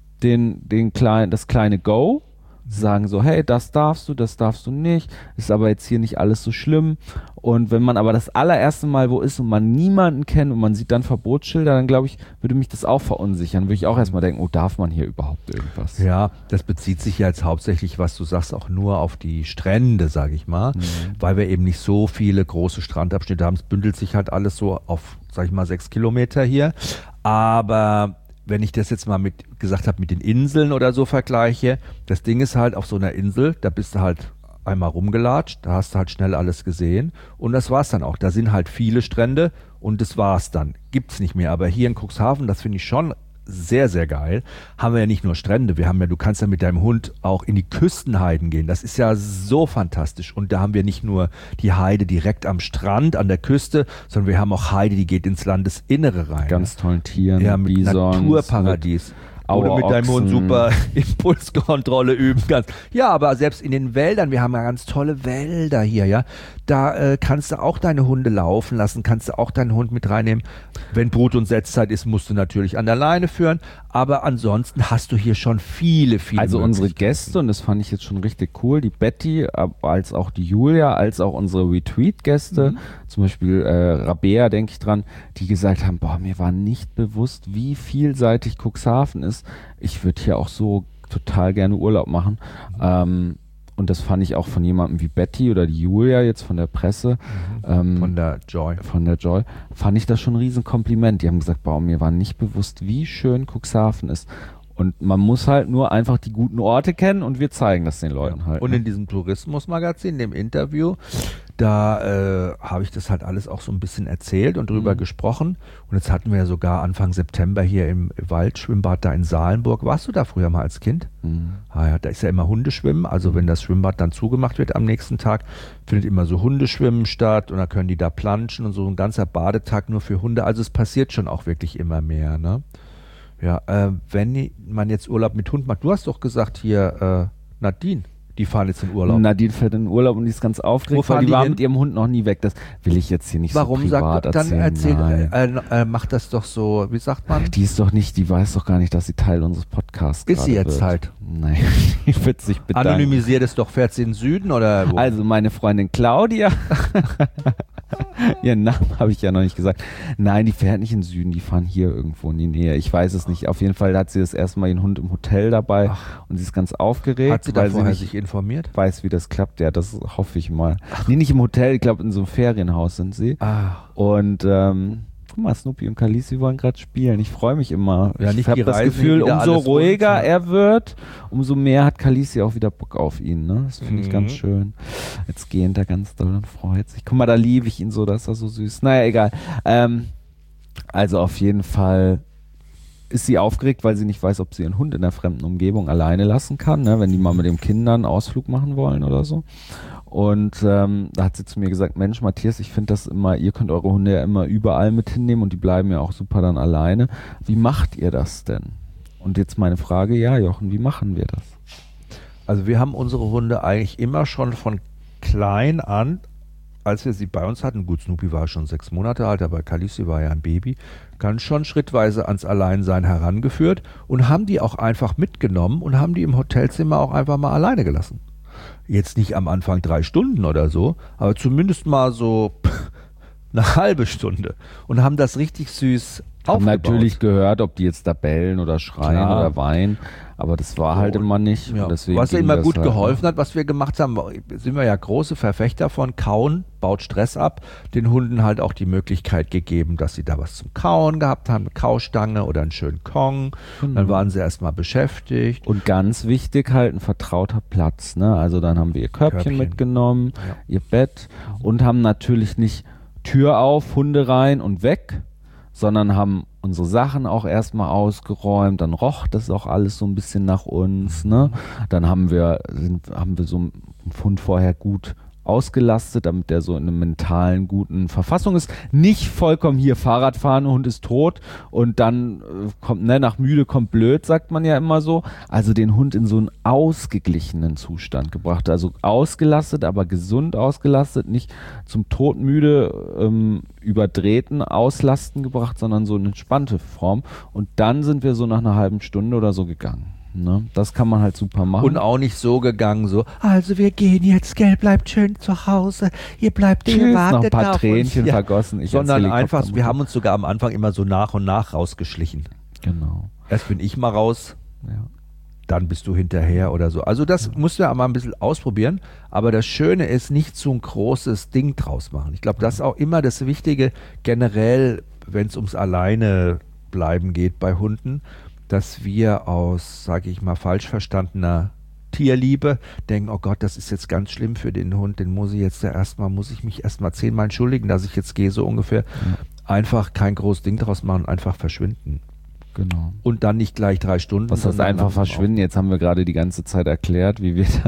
das kleine Go, sagen so, hey, das darfst du nicht, ist aber jetzt hier nicht alles so schlimm. Und wenn man aber das allererste Mal wo ist und man niemanden kennt und man sieht dann Verbotsschilder, dann glaube ich, würde mich das auch verunsichern. Würde ich auch erstmal denken, oh, darf man hier überhaupt irgendwas? Ja, das bezieht sich ja jetzt hauptsächlich, was du sagst, auch nur auf die Strände, sage ich mal, weil wir eben nicht so viele große Strandabschnitte haben. Es bündelt sich halt alles so auf, sag ich mal, 6 Kilometer hier. Aber wenn ich das jetzt mal mit den Inseln oder so vergleiche, das Ding ist halt auf so einer Insel, da bist du halt einmal rumgelatscht, da hast du halt schnell alles gesehen und das war's dann auch. Da sind halt viele Strände und das war's dann. Gibt's nicht mehr. Aber hier in Cuxhaven, das finde ich schon sehr, sehr geil, haben wir ja nicht nur Strände, du kannst ja mit deinem Hund auch in die Küstenheiden gehen. Das ist ja so fantastisch. Und da haben wir nicht nur die Heide direkt am Strand, an der Küste, sondern wir haben auch Heide, die geht ins Landesinnere rein. Ganz tollen Tieren, ja, mit Bisons, Naturparadies. Wo du mit deinem Hund super Impulskontrolle üben kannst. Ja, aber selbst in den Wäldern, wir haben ja ganz tolle Wälder hier, ja. Da kannst du auch deine Hunde laufen lassen, kannst du auch deinen Hund mit reinnehmen. Wenn Brut- und Setzzeit ist, musst du natürlich an der Leine führen. Aber ansonsten hast du hier schon viele Also unsere Gäste, und das fand ich jetzt schon richtig cool, die Betty, als auch die Julia, als auch unsere Retreat-Gäste, zum Beispiel Rabea, denke ich dran, die gesagt haben, boah, mir war nicht bewusst, wie vielseitig Cuxhaven ist. Ich würde hier auch so total gerne Urlaub machen. Und das fand ich auch von jemandem wie Betty oder die Julia jetzt von der Presse. Von der Joy. Fand ich das schon ein Riesenkompliment. Die haben gesagt, boah, mir war nicht bewusst, wie schön Cuxhaven ist. Und man muss halt nur einfach die guten Orte kennen und wir zeigen das den Leuten halt. Und in diesem Tourismusmagazin, dem Interview, da habe ich das halt alles auch so ein bisschen erzählt und drüber gesprochen. Und jetzt hatten wir ja sogar Anfang September hier im Waldschwimmbad da in Salenburg. Warst du da früher mal als Kind? Ah ja, da ist ja immer Hundeschwimmen. Also wenn das Schwimmbad dann zugemacht wird am nächsten Tag, findet immer so Hundeschwimmen statt und dann können die da planschen und so ein ganzer Badetag nur für Hunde. Also es passiert schon auch wirklich immer mehr, ne? Ja, wenn man jetzt Urlaub mit Hund macht, du hast doch gesagt hier, Nadine, die fahren jetzt in Urlaub. Nadine fährt in Urlaub und die ist ganz aufgeregt, weil die war mit ihrem Hund noch nie weg. Das will ich jetzt hier nicht so privat erzählen. Mach das doch so, wie sagt man? Die weiß doch gar nicht, dass sie Teil unseres Podcasts ist sie jetzt wird. Halt? Nein, ich würde sich bedanken. Anonymisiert es doch, fährt sie in den Süden oder wo? Also meine Freundin Claudia, ihren Namen habe ich ja noch nicht gesagt. Nein, die fährt nicht in den Süden, die fahren hier irgendwo in die Nähe. Ich weiß es nicht. Auf jeden Fall hat sie das erste Mal ihren Hund im Hotel dabei und sie ist ganz aufgeregt. Hat sie da vorher sich informiert? Weiß, wie das klappt. Ja, das hoffe ich mal. Nee, nicht im Hotel, ich glaube in so einem Ferienhaus sind sie. Und guck mal, Snoopy und Khaleesi wollen gerade spielen. Ich freue mich immer. Ja, ich habe das Gefühl, umso ruhiger er wird, umso mehr hat Khaleesi auch wieder Bock auf ihn. Ne? Das finde ich ganz schön. Jetzt gähnt er ganz doll und freut sich. Guck mal, da liebe ich ihn so, dass er so süß. Naja, egal. Also auf jeden Fall ist sie aufgeregt, weil sie nicht weiß, ob sie ihren Hund in der fremden Umgebung alleine lassen kann, ne? Wenn die mal mit den Kindern einen Ausflug machen wollen oder so. Und da hat sie zu mir gesagt, Mensch, Matthias, ich finde das immer, ihr könnt eure Hunde ja immer überall mit hinnehmen und die bleiben ja auch super dann alleine. Wie macht ihr das denn? Und jetzt meine Frage, ja Jochen, wie machen wir das? Also wir haben unsere Hunde eigentlich immer schon von klein an, als wir sie bei uns hatten, gut, Snoopy war schon 6 Monate alt, aber Khaleesi war ja ein Baby, ganz schon schrittweise ans Alleinsein herangeführt und haben die auch einfach mitgenommen und haben die im Hotelzimmer auch einfach mal alleine gelassen. Jetzt nicht am Anfang 3 Stunden oder so, aber zumindest mal so eine halbe Stunde und haben das richtig süß Haben aufgebaut. natürlich gehört, ob die jetzt da bellen oder schreien Klar. oder weinen, aber das war halt immer nicht. Ja. Und deswegen Was ja ging immer das gut halt, geholfen hat, was wir gemacht haben, sind wir ja große Verfechter von Kauen, baut Stress ab, den Hunden halt auch die Möglichkeit gegeben, dass sie da was zum Kauen gehabt haben, eine Kaustange oder einen schönen Kong. Dann waren sie erstmal beschäftigt. Und ganz wichtig halt ein vertrauter Platz, ne? Also dann haben wir ihr Körbchen mitgenommen, Ja. ihr Bett und haben natürlich nicht Tür auf, Hunde rein und weg, sondern haben unsere Sachen auch erstmal ausgeräumt, dann roch das auch alles so ein bisschen nach uns, ne? Dann haben wir so einen Hund vorher gut ausgelastet, damit der so in einer mentalen guten Verfassung ist. Nicht vollkommen hier Fahrrad fahren, Hund ist tot und dann kommt, ne, nach müde kommt blöd, sagt man ja immer so. Also den Hund in so einen ausgeglichenen Zustand gebracht. Also ausgelastet, aber gesund ausgelastet, nicht zum todmüde, überdrehten Auslasten gebracht, sondern so eine entspannte Form. Und dann sind wir so nach einer halben Stunde oder so gegangen. Ne? Das kann man halt super machen. Und auch nicht so gegangen, so, also wir gehen jetzt, gell, bleibt schön zu Hause, ihr bleibt, ihr Tschüss, wartet noch ein paar auf Tränchen uns. Ja. vergossen. Ich als Sondern einfach, Helikoptermutter. wir haben uns sogar am Anfang immer so nach und nach rausgeschlichen. Genau. Erst bin ich mal raus, Ja. dann bist du hinterher oder so. Also das musst du ja mal ein bisschen ausprobieren, aber das Schöne ist, nicht so ein großes Ding draus machen. Ich glaube, das ist auch immer das Wichtige, generell, wenn es ums Alleine bleiben geht bei Hunden, dass wir aus, sage ich mal, falsch verstandener Tierliebe denken, oh Gott, das ist jetzt ganz schlimm für den Hund, den muss ich mich erstmal 10-mal entschuldigen, dass ich jetzt gehe, so ungefähr. Einfach kein großes Ding draus machen, einfach verschwinden. Genau. Und dann nicht gleich 3 Stunden. Was heißt sondern einfach langsam verschwinden? Jetzt haben wir gerade die ganze Zeit erklärt,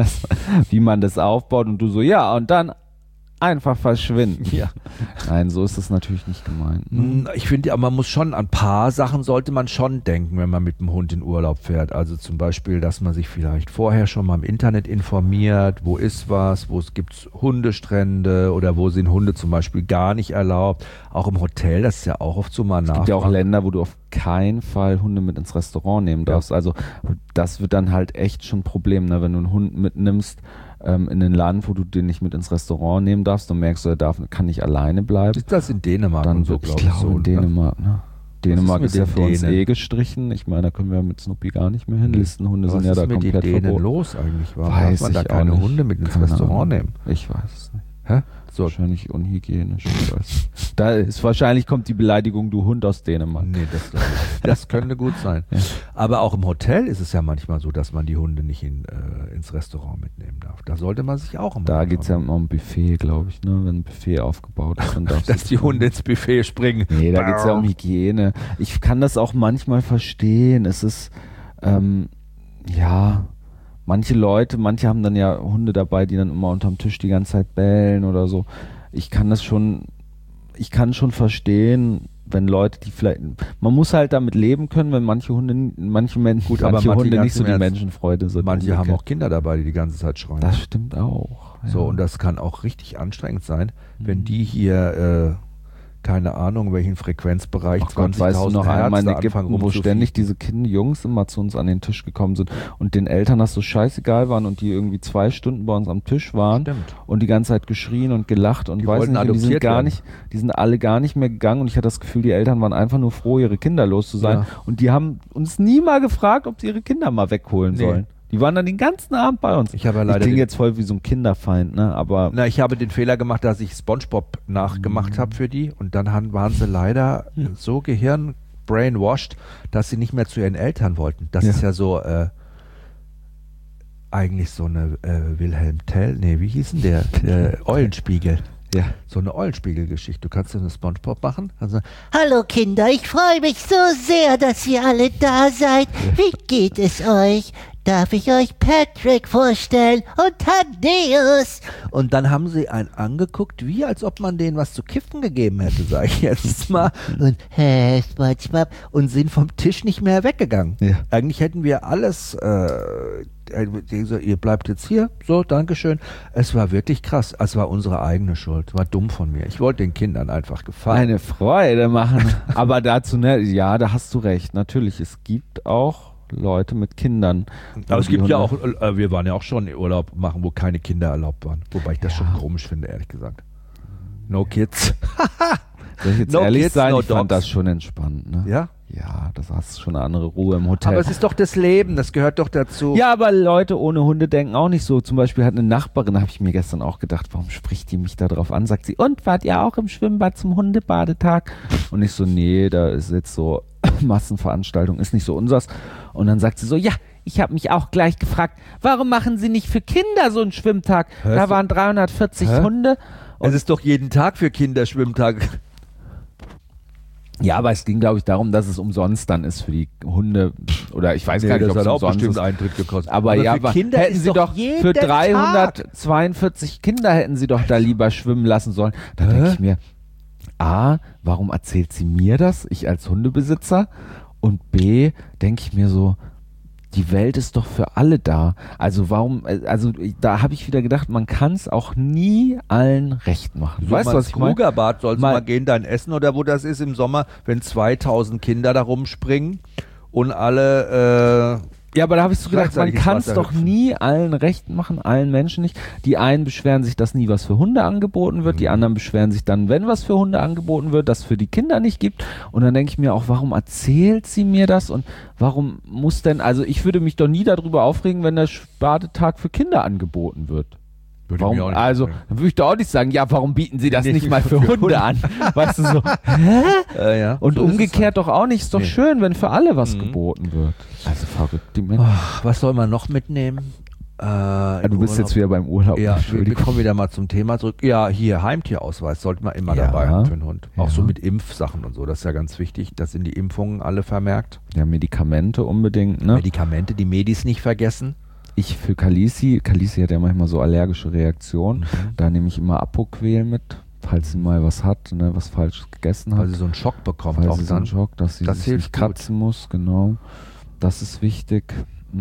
wie man das aufbaut und du so, ja, und dann einfach verschwinden. Ja. Nein, so ist das natürlich nicht gemeint. Ne? Ich finde ja, man muss schon, an ein paar Sachen sollte man schon denken, wenn man mit dem Hund in Urlaub fährt. Also zum Beispiel, dass man sich vielleicht vorher schon mal im Internet informiert, wo ist was, wo es gibt Hundestrände oder wo sind Hunde zum Beispiel gar nicht erlaubt. Auch im Hotel, das ist ja auch oft so mal Es gibt ja auch Länder, wo du auf keinen Fall Hunde mit ins Restaurant nehmen darfst. Also das wird dann halt echt schon ein Problem, ne? Wenn du einen Hund mitnimmst in ein Land, wo du den nicht mit ins Restaurant nehmen darfst, dann merkst du, er kann nicht alleine bleiben. Ist das in Dänemark? Dann und so, ich glaub glaube so, in Dänemark, ne? Dänemark mit ist ja den für uns Dänen? gestrichen. Ich meine, da können wir mit Snoopy gar nicht mehr hin. Listenhunde Was sind ja ist da mit den komplett Dänen verboten. los eigentlich? Warum Weiß darf man da ich auch keine nicht. Hunde mit ins Keine Restaurant Ahnung. nehmen? Ich weiß es nicht. Hä? So, Wahrscheinlich unhygienisch. Ich weiß. Da ist wahrscheinlich kommt die Beleidigung, du Hund aus Dänemark. nee, das könnte gut sein. Ja. Aber auch im Hotel ist es ja manchmal so, dass man die Hunde nicht ins Restaurant mitnehmen darf. Da sollte man sich auch immer Da geht es ja immer um Buffet, glaube ich, ne? Wenn ein Buffet aufgebaut ist, dann darfst dass die Hunde ins Buffet springen. Nee, da geht es ja um Hygiene. Ich kann das auch manchmal verstehen. Es ist, ja, manche haben dann ja Hunde dabei, die dann immer unterm Tisch die ganze Zeit bellen oder so. Ich kann schon verstehen, wenn Leute, die vielleicht, man muss halt damit leben können, wenn manche Hunde nicht so die Menschenfreude sind. Manche haben auch Kinder dabei, die ganze Zeit schreien. Das stimmt auch. Ja. So, und das kann auch richtig anstrengend sein, wenn die hier, keine Ahnung, welchen Frequenzbereich, Ach Gott, weißt du noch einmal in Ägypten, wo rumzufliegen. ständig diese Jungs immer zu uns an den Tisch gekommen sind und den Eltern das so scheißegal waren und die irgendwie 2 Stunden bei uns am Tisch waren und die ganze Zeit geschrien und gelacht und Die weiß wollten nicht, und adoptiert die sind alle gar nicht mehr gegangen und ich hatte das Gefühl, die Eltern waren einfach nur froh, ihre Kinder los zu sein und die haben uns nie mal gefragt, ob sie ihre Kinder mal wegholen sollen. Die waren dann den ganzen Abend bei uns. Ich klinge jetzt voll wie so ein Kinderfeind, ne? Aber ich habe den Fehler gemacht, dass ich SpongeBob nachgemacht habe für die und dann waren sie leider so brainwashed, dass sie nicht mehr zu ihren Eltern wollten. Das ist ja so eigentlich so eine Wilhelm Tell, wie hieß denn der? Eulenspiegel. ja. So eine Eulenspiegel-Geschichte. Du kannst ja eine SpongeBob machen. Also, Hallo Kinder, ich freue mich so sehr, dass ihr alle da seid. Wie geht es euch? darf ich euch Patrick vorstellen und Thaddeus? Und dann haben sie einen angeguckt, wie als ob man denen was zu kiffen gegeben hätte, sage ich jetzt mal. Und SpongeBob, und sind vom Tisch nicht mehr weggegangen. Ja. Eigentlich hätten wir alles, ihr bleibt jetzt hier, so, Dankeschön. Es war wirklich krass, es war unsere eigene Schuld, war dumm von mir. Ich wollte den Kindern einfach gefallen. Eine Freude machen. Aber dazu, ne, ja, da hast du recht. Natürlich, es gibt auch Leute mit Kindern. Aber es gibt ja auch, Hunde- wir waren ja auch schon Urlaub machen, wo keine Kinder erlaubt waren. Wobei ich das schon komisch finde, ehrlich gesagt. No kids. Soll ich jetzt No ehrlich kids, sein? no Ich fand dogs. das schon entspannt, ne? Ja? Ja, das hast schon eine andere Ruhe im Hotel. Aber es ist doch das Leben, das gehört doch dazu. Ja, aber Leute ohne Hunde denken auch nicht so. Zum Beispiel hat eine Nachbarin, habe ich mir gestern auch gedacht, warum spricht die mich da drauf an? Sagt sie, und wart ihr auch im Schwimmbad zum Hundebadetag? Und ich so, nee, da ist jetzt so Massenveranstaltung, ist nicht so unsers. Und dann sagt sie so, ja, ich habe mich auch gleich gefragt, warum machen sie nicht für Kinder so einen Schwimmtag? Hörst Da du? waren 340 Hä? Hunde. Es ist doch jeden Tag für Kinder Schwimmtag. Ja, aber es ging, glaube ich, darum, dass es umsonst dann ist für die Hunde. Oder ich weiß gar nicht, ob es umsonst ist. Eintritt gekostet. Aber ja, für Kinder hätten ist sie doch jeden für Tag. 342 Kinder hätten sie doch da lieber schwimmen lassen sollen. Da denke ich mir, A, warum erzählt sie mir das, ich als Hundebesitzer? Und B, denke ich mir so, die Welt ist doch für alle da. Also warum, also da habe ich wieder gedacht, man kann es auch nie allen recht machen. So, Weißt du, was ich meine? Krugerbad sollst du Mal- mal gehen, dein Essen oder wo das ist im Sommer, wenn 2000 Kinder da rumspringen und alle Ja, aber da habe ich so gedacht, man gleichzeitig ins kann es Wasser doch hüpfen. nie allen recht machen, allen Menschen nicht. Die einen beschweren sich, dass nie was für Hunde angeboten wird, die anderen beschweren sich dann, wenn was für Hunde angeboten wird, dass es für die Kinder nicht gibt. Und dann denke ich mir auch, warum erzählt sie mir das und warum muss denn, also ich würde mich doch nie darüber aufregen, wenn der Badetag für Kinder angeboten wird. Würde Warum, mich auch nicht also, freuen. dann würde ich doch auch nicht sagen, ja, warum bieten sie das Nicht nicht mal für für Hunde an? Weißt du so, ja, und so ist es umgekehrt doch auch nicht, ist doch Nee. schön, wenn für alle was Mhm. geboten wird. Also verrückt, die Menschen. halt. Was soll man noch mitnehmen? Du bist jetzt wieder beim Urlaub. Ja, wir Entschuldigung. kommen wieder mal zum Thema zurück. Ja, hier Heimtierausweis sollte man immer Ja. dabei haben für einen Hund. Auch Ja. so mit Impfsachen und so, das ist ja ganz wichtig. Da sind die Impfungen alle vermerkt. Ja, Medikamente unbedingt, ne? Medikamente, die Medis nicht vergessen. Ich für Kalisi hat ja manchmal so allergische Reaktionen, da nehme ich immer Apoquel mit, falls sie mal was hat, ne, was falsch gegessen Weil hat. sie so einen Schock bekommt Weil auch sie so einen dann. Schock, dass sie Das sich hilft nicht kratzen muss, genau. Das ist wichtig.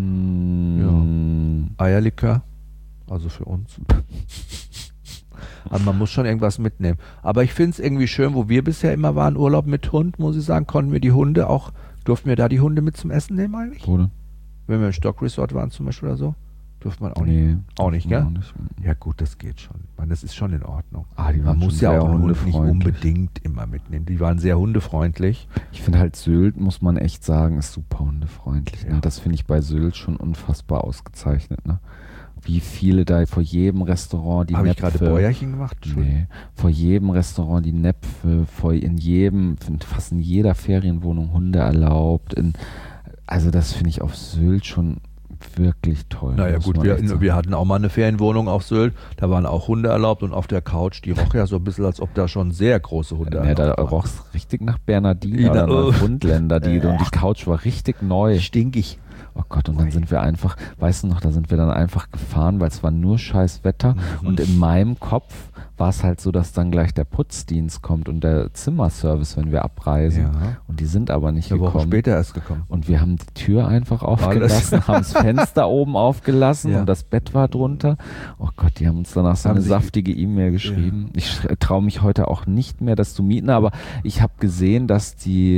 Eierlikör, also für uns. Also man muss schon irgendwas mitnehmen. Aber ich finde es irgendwie schön, wo wir bisher immer waren, Urlaub mit Hund, muss ich sagen, konnten wir die Hunde auch, durften wir da die Hunde mit zum Essen nehmen eigentlich? Oder? Wenn wir im Stockresort waren zum Beispiel oder so, durfte man auch nicht. Nee. Auch nicht, gell? Auch nicht. Ja gut, das geht schon. Ich meine, das ist schon in Ordnung. Die Man waren muss schon ja sehr auch einen Hund nicht hundefreundlich. unbedingt immer mitnehmen. Die waren sehr hundefreundlich. Ich finde halt Sylt, muss man echt sagen, ist super hundefreundlich. Ja. Ne? Das finde ich bei Sylt schon unfassbar ausgezeichnet. Ne? Wie viele da vor jedem Restaurant die Habe ich Näpfe... gerade Bäuerchen gemacht? Nee, vor jedem Restaurant die Näpfe, fast in jeder Ferienwohnung Hunde erlaubt. Also das finde ich auf Sylt schon wirklich toll. Naja muss gut, man echt sagen. wir hatten auch mal eine Ferienwohnung auf Sylt, da waren auch Hunde erlaubt und auf der Couch, die roch ja so ein bisschen, als ob da schon sehr große Hunde Ja, da erlaubt waren. roch es richtig nach Bernardiner Ja, oder oh. Neufundländer. Und die Couch war richtig neu. Stinkig. Oh Gott, und dann sind wir einfach, weißt du noch, da sind wir dann einfach gefahren, weil es war nur scheiß Wetter. Und in meinem Kopf war es halt so, dass dann gleich der Putzdienst kommt und der Zimmerservice, wenn wir abreisen. Ja. Und die sind aber nicht Eine Woche gekommen. später erst gekommen. Und wir haben die Tür einfach aufgelassen, haben das Fenster oben aufgelassen Ja. und das Bett war drunter. Oh Gott, die haben uns danach so Haben eine sich- saftige E-Mail geschrieben. Ich traue mich heute auch nicht mehr, das zu mieten, aber ich habe gesehen, dass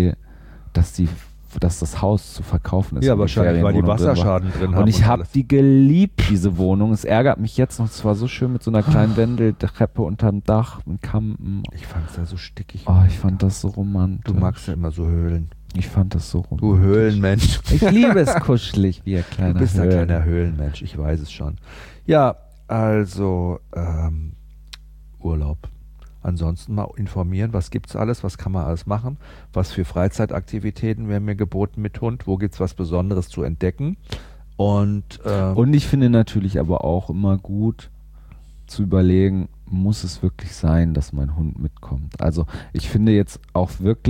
das Haus zu verkaufen ist. Ja, wo die wahrscheinlich, weil die Ferienwohnung drin war. Wasserschaden drin haben. Und ich habe alles. die geliebt, diese Wohnung. Es ärgert mich jetzt noch. Es war so schön mit so einer kleinen Wendeltreppe unterm Dach, mit Kampen. Ich fand es da so stickig. Oh, ich fand das so romantisch. Du magst ja immer so Höhlen. Ich fand das so romantisch. Du Höhlenmensch. Ich liebe es kuschelig, wie ein kleiner Du bist ein Höhlen. kleiner Höhlenmensch, ich weiß es schon. Ja, also Urlaub. Ansonsten mal informieren, was gibt's alles, was kann man alles machen, was für Freizeitaktivitäten werden mir geboten mit Hund, wo gibt's was Besonderes zu entdecken. Und Und ich finde natürlich aber auch immer gut zu überlegen, muss es wirklich sein, dass mein Hund mitkommt? Also ich finde jetzt auch wirklich,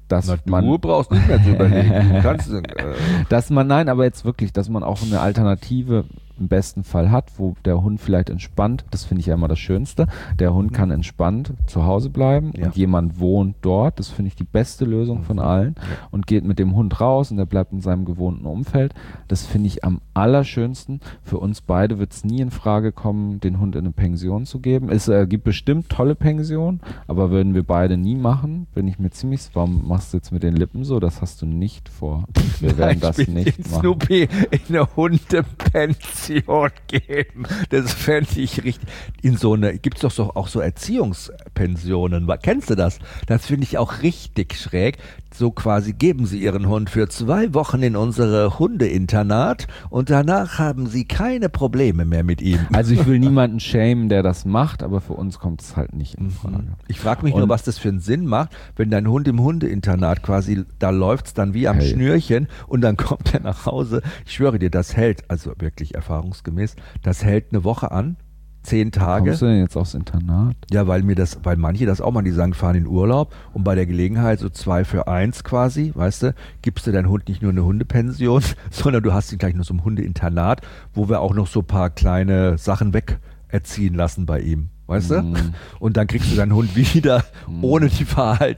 dass du brauchst nicht mehr zu überlegen. Du kannst, dass man, nein, aber jetzt wirklich, dass man auch eine Alternative im besten Fall hat, wo der Hund vielleicht entspannt, das finde ich ja immer das Schönste, der Hund kann entspannt zu Hause bleiben und jemand wohnt dort, das finde ich die beste Lösung von allen und geht mit dem Hund raus und der bleibt in seinem gewohnten Umfeld. Das finde ich am allerschönsten. Für uns beide wird es nie in Frage kommen, den Hund in eine Pension zu geben. Es gibt bestimmt tolle Pensionen, aber würden wir beide nie machen, bin ich mir ziemlich, warum machst du jetzt mit den Lippen so? Das hast du nicht vor. Wir werden das nicht machen. Snoopy in eine Hundepension geben. Das fände ich richtig. In so eine, gibt es doch auch so Erziehungspensionen. Kennst du das? Das finde ich auch richtig schräg. So quasi geben sie ihren Hund für 2 Wochen in unsere Hundeinternat und danach haben sie keine Probleme mehr mit ihm. Also ich will niemanden schämen, der das macht, aber für uns kommt es halt nicht in Frage. Ich frage mich nur, was das für einen Sinn macht, wenn dein Hund im Hundeinternat quasi, da läuft es dann wie am Schnürchen und dann kommt er nach Hause. Ich schwöre dir, das hält, also wirklich erfahrungsgemäß, das hält eine Woche an. 10 Tage. Kommst du denn jetzt aufs Internat? Ja, weil manche das auch mal, die sagen, fahren in Urlaub und bei der Gelegenheit so 2 für 1 quasi, weißt du, gibst du deinem Hund nicht nur eine Hundepension, sondern du hast ihn gleich noch so ein Hundeinternat, wo wir auch noch so ein paar kleine Sachen weg erziehen lassen bei ihm. Weißt du? Und dann kriegst du deinen Hund wieder ohne die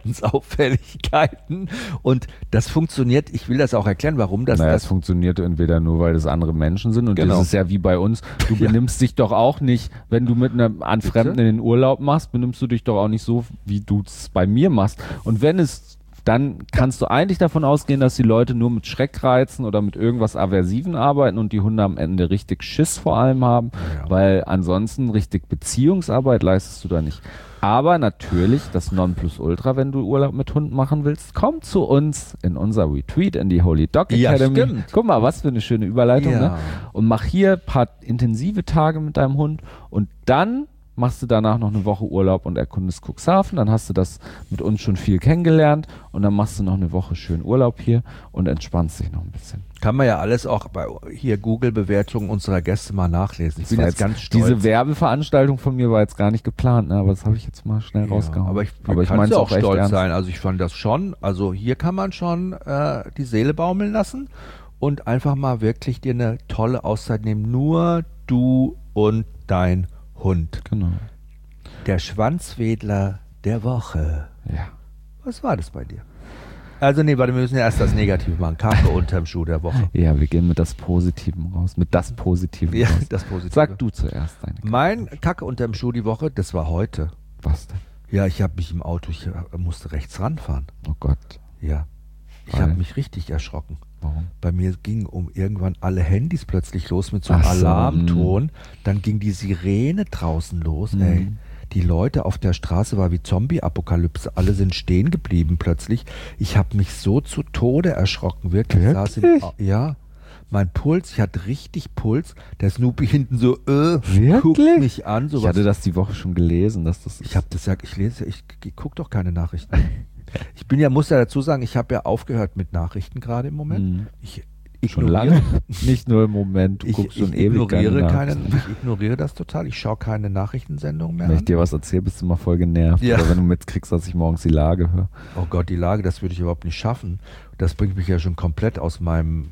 Verhaltensauffälligkeiten. Und das funktioniert, ich will das auch erklären, warum das... Naja, das funktioniert entweder nur, weil das andere Menschen sind. Und das ist ja wie bei uns. Du benimmst dich doch auch nicht, wenn du mit einem Fremden in den Urlaub machst, benimmst du dich doch auch nicht so, wie du es bei mir machst. Und wenn es... Dann kannst du eigentlich davon ausgehen, dass die Leute nur mit Schreckreizen oder mit irgendwas Aversiven arbeiten und die Hunde am Ende richtig Schiss vor allem haben, weil ansonsten richtig Beziehungsarbeit leistest du da nicht. Aber natürlich das Nonplusultra, wenn du Urlaub mit Hund machen willst, komm zu uns in unser Retreat in die Holy Dog Academy. Stimmt. Guck mal, was für eine schöne Überleitung. Ne? Und mach hier ein paar intensive Tage mit deinem Hund und dann machst du danach noch eine Woche Urlaub und erkundest Cuxhaven, dann hast du das mit uns schon viel kennengelernt und dann machst du noch eine Woche schön Urlaub hier und entspannst dich noch ein bisschen. Kann man ja alles auch bei hier Google-Bewertungen unserer Gäste mal nachlesen. Ich bin jetzt ganz stolz. Diese Werbeveranstaltung von mir war jetzt gar nicht geplant, ne, aber das habe ich jetzt mal schnell rausgehauen. Aber ich meine auch stolz sein. Also ich fand das schon, also hier kann man schon die Seele baumeln lassen und einfach mal wirklich dir eine tolle Auszeit nehmen. Nur du und dein Hund. Genau. Der Schwanzwedler der Woche. Ja. Was war das bei dir? Also nee, warte, wir müssen ja erst das Negative machen. Kacke unterm Schuh der Woche. Ja, wir gehen mit das Positiven raus. Mit das Positiven raus. Das Positive. Sag du zuerst deine Kacke. Mein Kacke unterm Schuh die Woche, das war heute. Was denn? Ja, ich habe mich im Auto, ich musste rechts ranfahren. Oh Gott. Ja. Ich habe mich richtig erschrocken. Warum? Bei mir gingen irgendwann alle Handys plötzlich los mit so einem Alarmton. Dann ging die Sirene draußen los. Ey. Die Leute auf der Straße war wie Zombie-Apokalypse. Alle sind stehen geblieben plötzlich. Ich habe mich so zu Tode erschrocken. Wirklich? Ja. Mein Puls, ich hatte richtig Puls. Der Snoopy hinten so, guckt mich an. Ich hatte das die Woche schon gelesen. Dass das ich habe das ja, ich gucke doch keine Nachrichten. Muss ja dazu sagen, ich habe ja aufgehört mit Nachrichten gerade im Moment. Ich schon lange? Nicht nur im Moment, du guckst schon ewig ich ignoriere das total, ich schaue keine Nachrichtensendungen mehr an. Wenn ich dir was erzähle, bist du mal voll genervt. Ja. Oder wenn du mitkriegst, dass ich morgens die Lage höre. Oh Gott, die Lage, das würde ich überhaupt nicht schaffen. Das bringt mich ja schon komplett aus meinem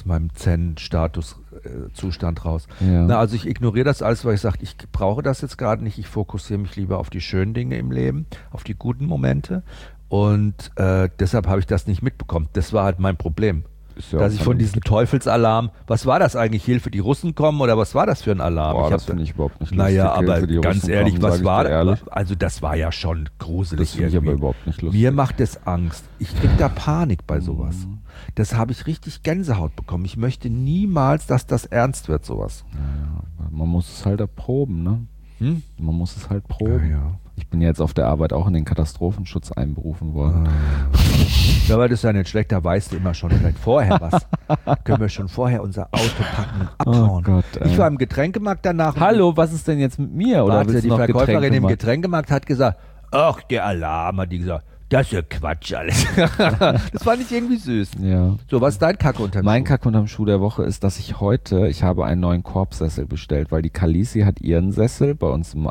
Zen-Status-Zustand raus. Ja. Also ich ignoriere das alles, weil ich sage, ich brauche das jetzt gerade nicht. Ich fokussiere mich lieber auf die schönen Dinge im Leben, auf die guten Momente. Und deshalb habe ich das nicht mitbekommen. Das war halt mein Problem. Ja, dass ich von diesem Teufelsalarm, was war das eigentlich? Hilfe, die Russen kommen oder was war das für ein Alarm? Boah, das finde ich überhaupt nicht lustig. Naja, aber ganz Russen ehrlich, kommen, was war das? Also das war ja schon gruselig. Das finde ich aber überhaupt nicht lustig. Mir macht es Angst. Ich kriege da Panik bei sowas. Das habe ich richtig Gänsehaut bekommen. Ich möchte niemals, dass das ernst wird, sowas. Naja, man muss es halt erproben, ne? Man muss es halt proben. Ja. Ich bin jetzt auf der Arbeit auch in den Katastrophenschutz einberufen worden. Ja, aber das ist ja nicht schlecht, da weißt du immer schon vielleicht vorher was. Können wir schon vorher unser Auto packen und abhauen. Oh Gott, ich war im Getränkemarkt danach. Hallo, was ist denn jetzt mit mir? Oder warte, die Verkäuferin im Getränkemarkt hat gesagt, ach, der Alarm, hat die gesagt. Das ist ja Quatsch alles. Das fand ich irgendwie süß. Ja. So, was ist dein Kacke unterm Schuh? Mein Kacke unterm Schuh der Woche ist, dass ich habe einen neuen Korbsessel bestellt, weil die Kalisi hat ihren Sessel bei uns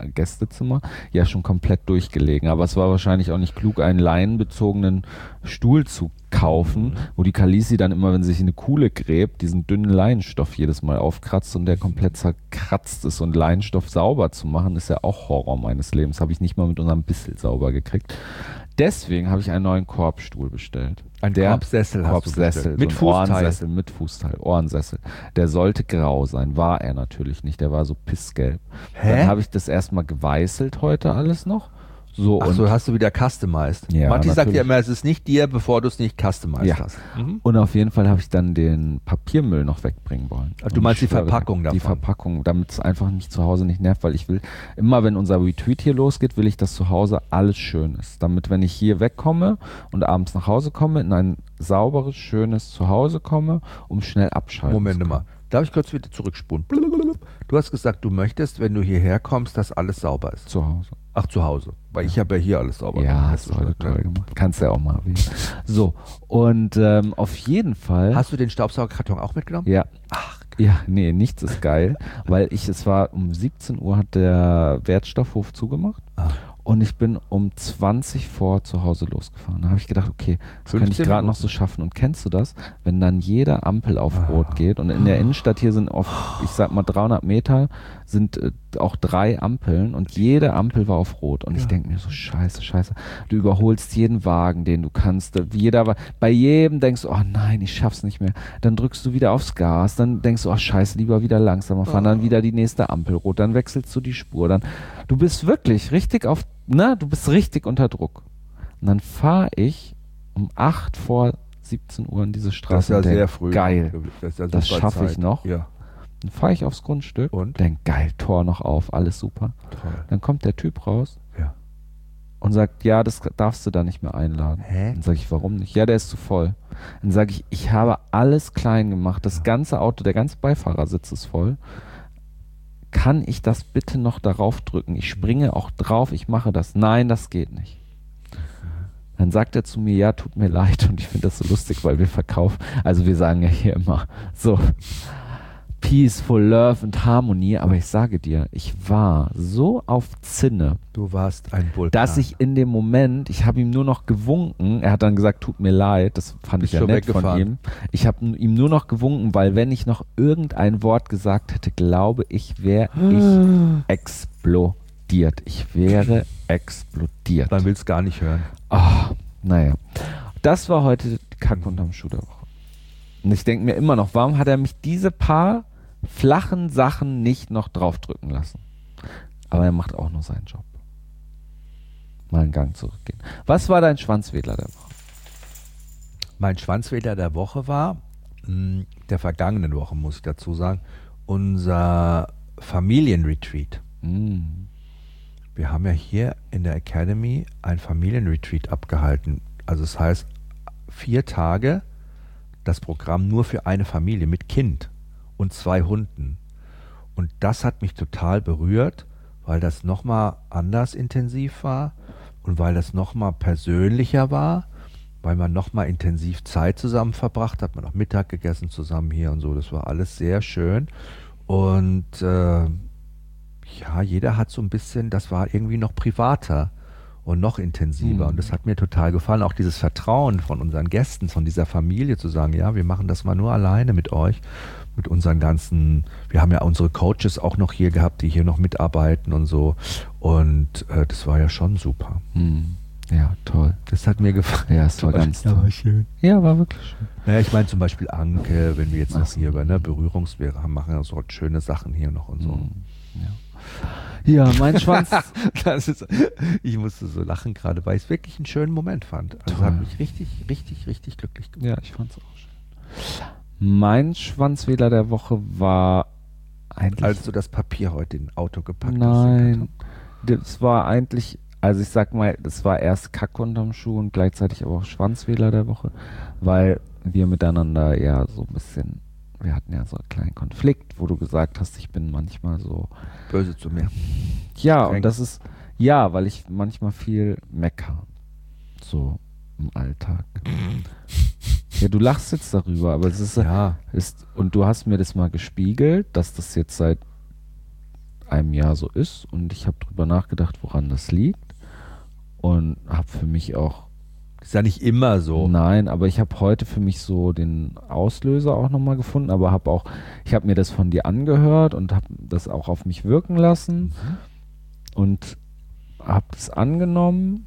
Gästezimmer ja schon komplett durchgelegen. Aber es war wahrscheinlich auch nicht klug, einen leinenbezogenen Stuhl zu kaufen, wo die Kalisi dann immer, wenn sie sich in eine Kuhle gräbt, diesen dünnen Leinenstoff jedes Mal aufkratzt und der komplett zerkratzt ist. Und Leinenstoff sauber zu machen, ist ja auch Horror meines Lebens. Habe ich nicht mal mit unserem Bissel sauber gekriegt. Deswegen habe ich einen neuen Korbstuhl bestellt. Ein Korbsessel hast du bestellt. Mit Fußteil. Mit Fußteil, Ohrensessel. Der sollte grau sein, war er natürlich nicht. Der war so pissgelb. Dann habe ich das erstmal geweißelt heute alles noch. So, Ach so, hast du wieder customized. Ja, Matti sagt natürlich. ja immer, es ist nicht dir, bevor du es nicht customized hast. Und auf jeden Fall habe ich dann den Papiermüll noch wegbringen wollen. Also du meinst die Verpackung davon? Die Verpackung, damit es einfach mich zu Hause nicht nervt, weil ich will, immer wenn unser Retreat hier losgeht, will ich, dass zu Hause alles schön ist. Damit, wenn ich hier wegkomme und abends nach Hause komme, in ein sauberes, schönes Zuhause komme, um schnell abschalten Moment zu können. mal. Darf ich kurz wieder zurückspulen? Du hast gesagt, du möchtest, wenn du hierher kommst, dass alles sauber ist. Zu Hause. Ach, zu Hause. Weil ich habe ja hier alles sauber Ja, gemacht. hast du heute toll gemacht. Kannst ja auch mal wieder. So, und auf jeden Fall. Hast du den Staubsaugerkarton auch mitgenommen? Ja. Ach, ja, nee, nichts ist geil, weil es war um 17 Uhr hat der Wertstoffhof zugemacht. Und ich bin um 20 vor zu Hause losgefahren. Da habe ich gedacht, okay, das könnte ich gerade noch so schaffen. Und kennst du das, wenn dann jede Ampel auf Rot geht und in der Innenstadt hier sind auf, ich sag mal 300 Meter, sind auch 3 Ampeln und jede Ampel war auf Rot. Und ich denke mir so, scheiße. Du überholst jeden Wagen, den du kannst. Bei jedem denkst du, oh nein, ich schaff's nicht mehr. Dann drückst du wieder aufs Gas, dann denkst du, oh scheiße, lieber wieder langsamer fahren, dann wieder die nächste Ampel rot, dann wechselst du die Spur. Du bist wirklich richtig du bist richtig unter Druck. Und dann fahre ich um 8 vor 17 Uhr in diese Straße. Das ist ja sehr früh. Geil. Das super schaffe ich Zeit. noch. Ja. Dann fahre ich aufs Grundstück Und? denke, geil, Tor noch auf, alles super. Toll. Dann kommt der Typ raus Ja. und sagt, ja, das darfst du da nicht mehr einladen. Hä? Dann sage ich, warum nicht? Ja, der ist zu voll. Dann sage ich habe alles klein gemacht, das ganze Auto, der ganze Beifahrersitz ist voll. Kann ich das bitte noch darauf drücken? Ich springe auch drauf, ich mache das. Nein, das geht nicht. Dann sagt er zu mir, ja, tut mir leid. Und ich finde das so lustig, weil wir verkaufen, also wir sagen ja hier immer so Peaceful Love und Harmony, aber ich sage dir, ich war so auf Zinne. Du warst ein Vulkan. Dass ich in dem Moment, ich habe ihm nur noch gewunken, er hat dann gesagt, tut mir leid, das fand ich ja nett von ihm. Ich habe ihm nur noch gewunken, weil wenn ich noch irgendein Wort gesagt hätte, glaube ich, wäre ich explodiert. Ich wäre explodiert. Man will es gar nicht hören. Naja. Das war heute die Kack unterm Schuh der Woche. Und ich denke mir immer noch, warum hat er mich diese paar flachen Sachen nicht noch draufdrücken lassen? Aber er macht auch nur seinen Job. Mal einen Gang zurückgehen. Was war dein Schwanzwedler der Woche? Mein Schwanzwedler der Woche war, der vergangenen Woche muss ich dazu sagen, unser Familienretreat. Wir haben ja hier in der Academy ein Familienretreat abgehalten. Also das heißt, 4 Tage das Programm nur für eine Familie mit Kind und 2 Hunden. Und das hat mich total berührt, weil das nochmal anders intensiv war und weil das nochmal persönlicher war, weil man nochmal intensiv Zeit zusammen verbracht hat, man auch Mittag gegessen zusammen hier und so. Das war alles sehr schön. Und jeder hat so ein bisschen, das war irgendwie noch privater und noch intensiver. Und das hat mir total gefallen. Auch dieses Vertrauen von unseren Gästen, von dieser Familie zu sagen, ja, wir machen das mal nur alleine mit euch, mit unseren ganzen, wir haben ja unsere Coaches auch noch hier gehabt, die hier noch mitarbeiten und so. Und das war ja schon super. Ja, toll. Das hat mir gefallen. Ja, es war ganz toll. War schön. Ja, war wirklich schön. Naja, ich meine zum Beispiel Anke, wenn wir jetzt noch hier über Berührungswehre haben, machen ja so schöne Sachen hier noch und so. Ja, mein Schwanz. Ich musste so lachen gerade, weil ich es wirklich einen schönen Moment fand. Also Toll. hat mich richtig, richtig, richtig glücklich gemacht. Ja, ich fand's auch schön. Mein Schwanzwedler der Woche war eigentlich... Als du das Papier heute in ein Auto gepackt hast. Nein, das war eigentlich, also ich sag mal, das war erst Kack unterm Schuh und gleichzeitig aber auch Schwanzwedler der Woche, weil wir miteinander ja so ein bisschen, wir hatten ja so einen kleinen Konflikt, wo du gesagt hast, ich bin manchmal so... Böse zu mir. Ja, Streng. und das ist, ja, weil ich manchmal viel mecker, so im Alltag. Ja, du lachst jetzt darüber, aber es ist, Ja. und du hast mir das mal gespiegelt, dass das jetzt seit einem Jahr so ist. Und ich habe drüber nachgedacht, woran das liegt. Und habe für mich auch... Ist ja nicht immer so. Nein, aber ich habe heute für mich so den Auslöser auch nochmal gefunden. Aber ich habe mir das von dir angehört und habe das auch auf mich wirken lassen. Und habe es angenommen.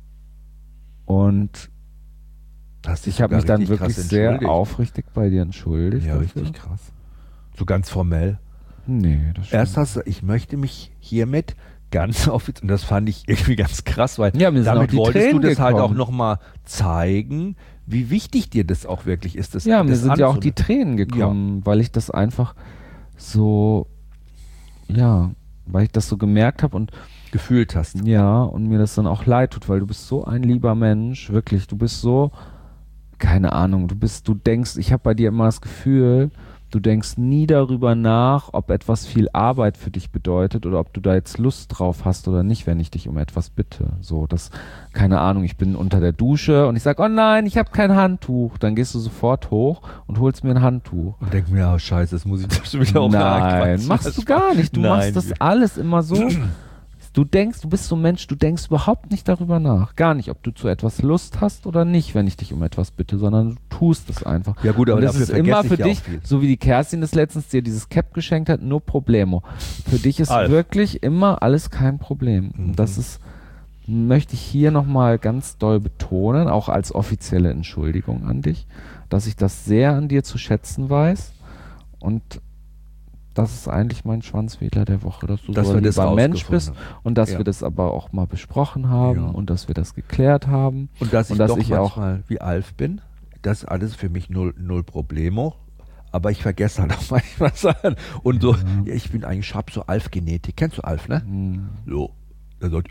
Und ich habe mich dann wirklich sehr aufrichtig bei dir entschuldigt. Ja, richtig krass. So ganz formell. Nee, das stimmt. Erst hast du, ich möchte mich hiermit ganz offiziell, und das fand ich irgendwie ganz krass, weil Ja, mir sind auch damit die wolltest Tränen du das halt auch gekommen. nochmal zeigen, wie wichtig dir das auch wirklich ist. Das, Ja, mir das sind ja auch die Tränen gekommen, weil ich das einfach so, ja, weil ich das so gemerkt habe und gefühlt hast. ja, und mir das dann auch leid tut, weil du bist so ein lieber Mensch, wirklich, du bist so, keine Ahnung, du denkst, ich habe bei dir immer das Gefühl, du denkst nie darüber nach, ob etwas viel Arbeit für dich bedeutet oder ob du da jetzt Lust drauf hast oder nicht, wenn ich dich um etwas bitte. So, keine Ahnung, ich bin unter der Dusche und ich sage, oh nein, ich habe kein Handtuch. Dann gehst du sofort hoch und holst mir ein Handtuch. Und denk mir, oh scheiße, das muss ich doch schon wieder auch Nein, machst du gar nicht. Du machst das alles immer so. Du bist so ein Mensch, du denkst überhaupt nicht darüber nach. Gar nicht, ob du zu etwas Lust hast oder nicht, wenn ich dich um etwas bitte, sondern du tust es einfach. Ja gut, aber und das dafür ist immer für ja dich, so wie die Kerstin das letztens dir dieses Cap geschenkt hat, no problemo. Für dich ist wirklich immer alles kein Problem. Und das möchte ich hier nochmal ganz doll betonen, auch als offizielle Entschuldigung an dich, dass ich das sehr an dir zu schätzen weiß und das ist eigentlich mein Schwanzwedler der Woche, dass du so ein lieber Mensch bist und dass wir das aber auch mal besprochen haben und dass wir das geklärt haben. Und dass ich auch wie Alf bin, das ist alles für mich null Problemo, aber ich vergesse halt auch manchmal Sachen. Und so, ja, ich habe so Alf-Genetik. Kennst du Alf, ne? So, er sagt,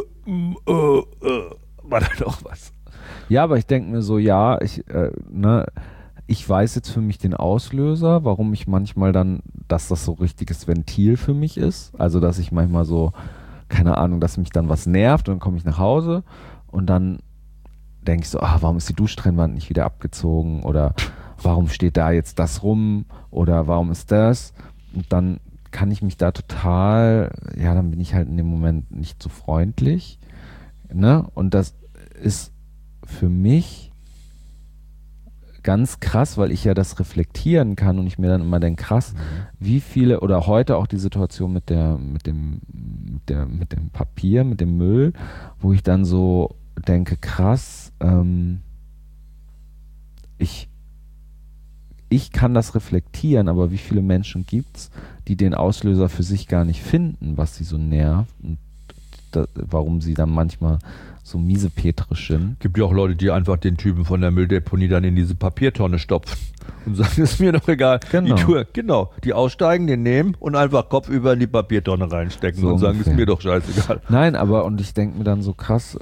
war da doch was. Ja, aber ich denke mir so, ja, ich weiß jetzt für mich den Auslöser, warum ich manchmal dann, dass das so richtiges Ventil für mich ist. Also, dass ich manchmal so, keine Ahnung, dass mich dann was nervt und dann komme ich nach Hause und dann denke ich so, warum ist die Duschtrennwand nicht wieder abgezogen oder warum steht da jetzt das rum oder warum ist das? Und dann kann ich mich da dann bin ich halt in dem Moment nicht so freundlich. Ne? Und das ist für mich ganz krass, weil ich ja das reflektieren kann und ich mir dann immer denke, krass, wie viele, oder heute auch die Situation mit dem Papier, mit dem Müll, wo ich dann so denke, krass, ich kann das reflektieren, aber wie viele Menschen gibt's, die den Auslöser für sich gar nicht finden, was sie so nervt und warum sie dann manchmal so miesepetrisch sind. Gibt ja auch Leute, die einfach den Typen von der Mülldeponie dann in diese Papiertonne stopfen und sagen, ist mir doch egal. Genau. Die aussteigen, den nehmen und einfach kopfüber in die Papiertonne reinstecken so und sagen, ungefähr. ist mir doch scheißegal. Nein, und ich denke mir dann so krass,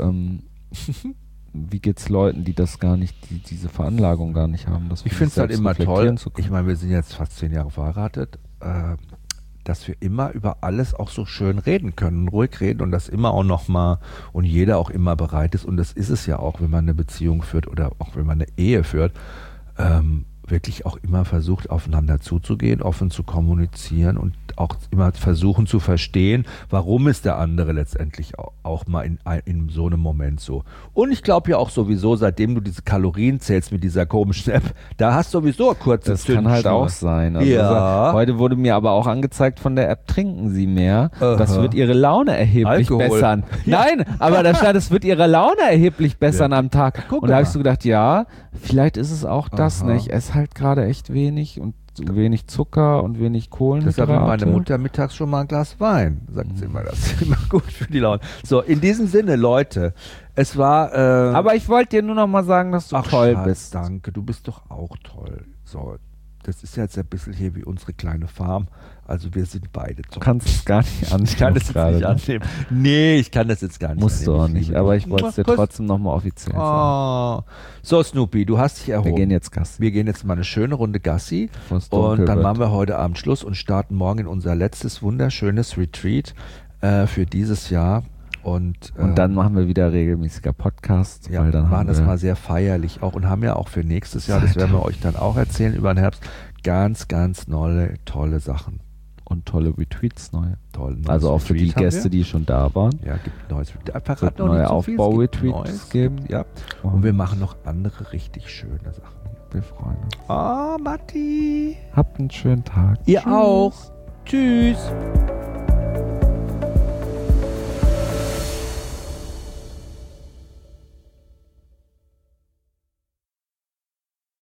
wie geht's Leuten, die das gar nicht, die diese Veranlagung gar nicht haben? Ich finde es halt immer toll, ich meine, wir sind jetzt fast 10 Jahre verheiratet, dass wir immer über alles auch so schön reden können, ruhig reden und das immer auch nochmal und jeder auch immer bereit ist und das ist es ja auch, wenn man eine Beziehung führt oder auch wenn man eine Ehe führt, wirklich auch immer versucht, aufeinander zuzugehen, offen zu kommunizieren und auch immer versuchen zu verstehen, warum ist der andere letztendlich auch mal in so einem Moment so. Und ich glaube ja auch sowieso, seitdem du diese Kalorien zählst mit dieser komischen App, da hast du sowieso kurze Das kann halt auch sein. Also heute wurde mir aber auch angezeigt von der App, trinken Sie mehr. Das wird Ihre Laune erheblich bessern. Ja. Nein, aber da stand, es wird Ihre Laune erheblich bessern am Tag. Und da habe ich so gedacht, ja, vielleicht ist es auch das, ne? Ich esse halt gerade echt wenig und wenig Zucker und wenig Kohlenhydrate. Deshalb hat meine Mutter mittags schon mal ein Glas Wein, sagt sie immer, das ist immer gut für die Laune. So, in diesem Sinne, Leute, es war... aber ich wollte dir nur noch mal sagen, dass du toll bist. Danke, du bist doch auch toll. So, das ist jetzt ein bisschen hier wie unsere kleine Farm. Also wir sind beide toll. Du kannst es gar nicht annehmen. Ich kann das jetzt nicht annehmen. Nee, ich kann das jetzt gar nicht Musst annehmen. du auch nicht, aber ich wollte es dir trotzdem nochmal offiziell sagen. So, Snoopy, du hast dich erhoben. Wir gehen jetzt Gassi. Wir gehen jetzt mal eine schöne Runde Gassi. Und dann machen wir heute Abend Schluss und starten morgen in unser letztes wunderschönes Retreat für dieses Jahr. Und dann machen wir wieder regelmäßiger Podcast. Ja, weil dann machen das mal sehr feierlich auch und haben ja auch für nächstes Jahr, das werden wir euch dann auch erzählen über den Herbst, ganz, ganz tolle Sachen. und tolle Retweets neue. Toll. Also auch für die Gäste, die schon da waren. Ja, gibt ein neues Es wird neue Aufbau-Retweets geben. Ja. Und wir machen noch andere richtig schöne Sachen. Wir freuen uns. Oh, Matti. Habt einen schönen Tag. Ihr auch. Tschüss.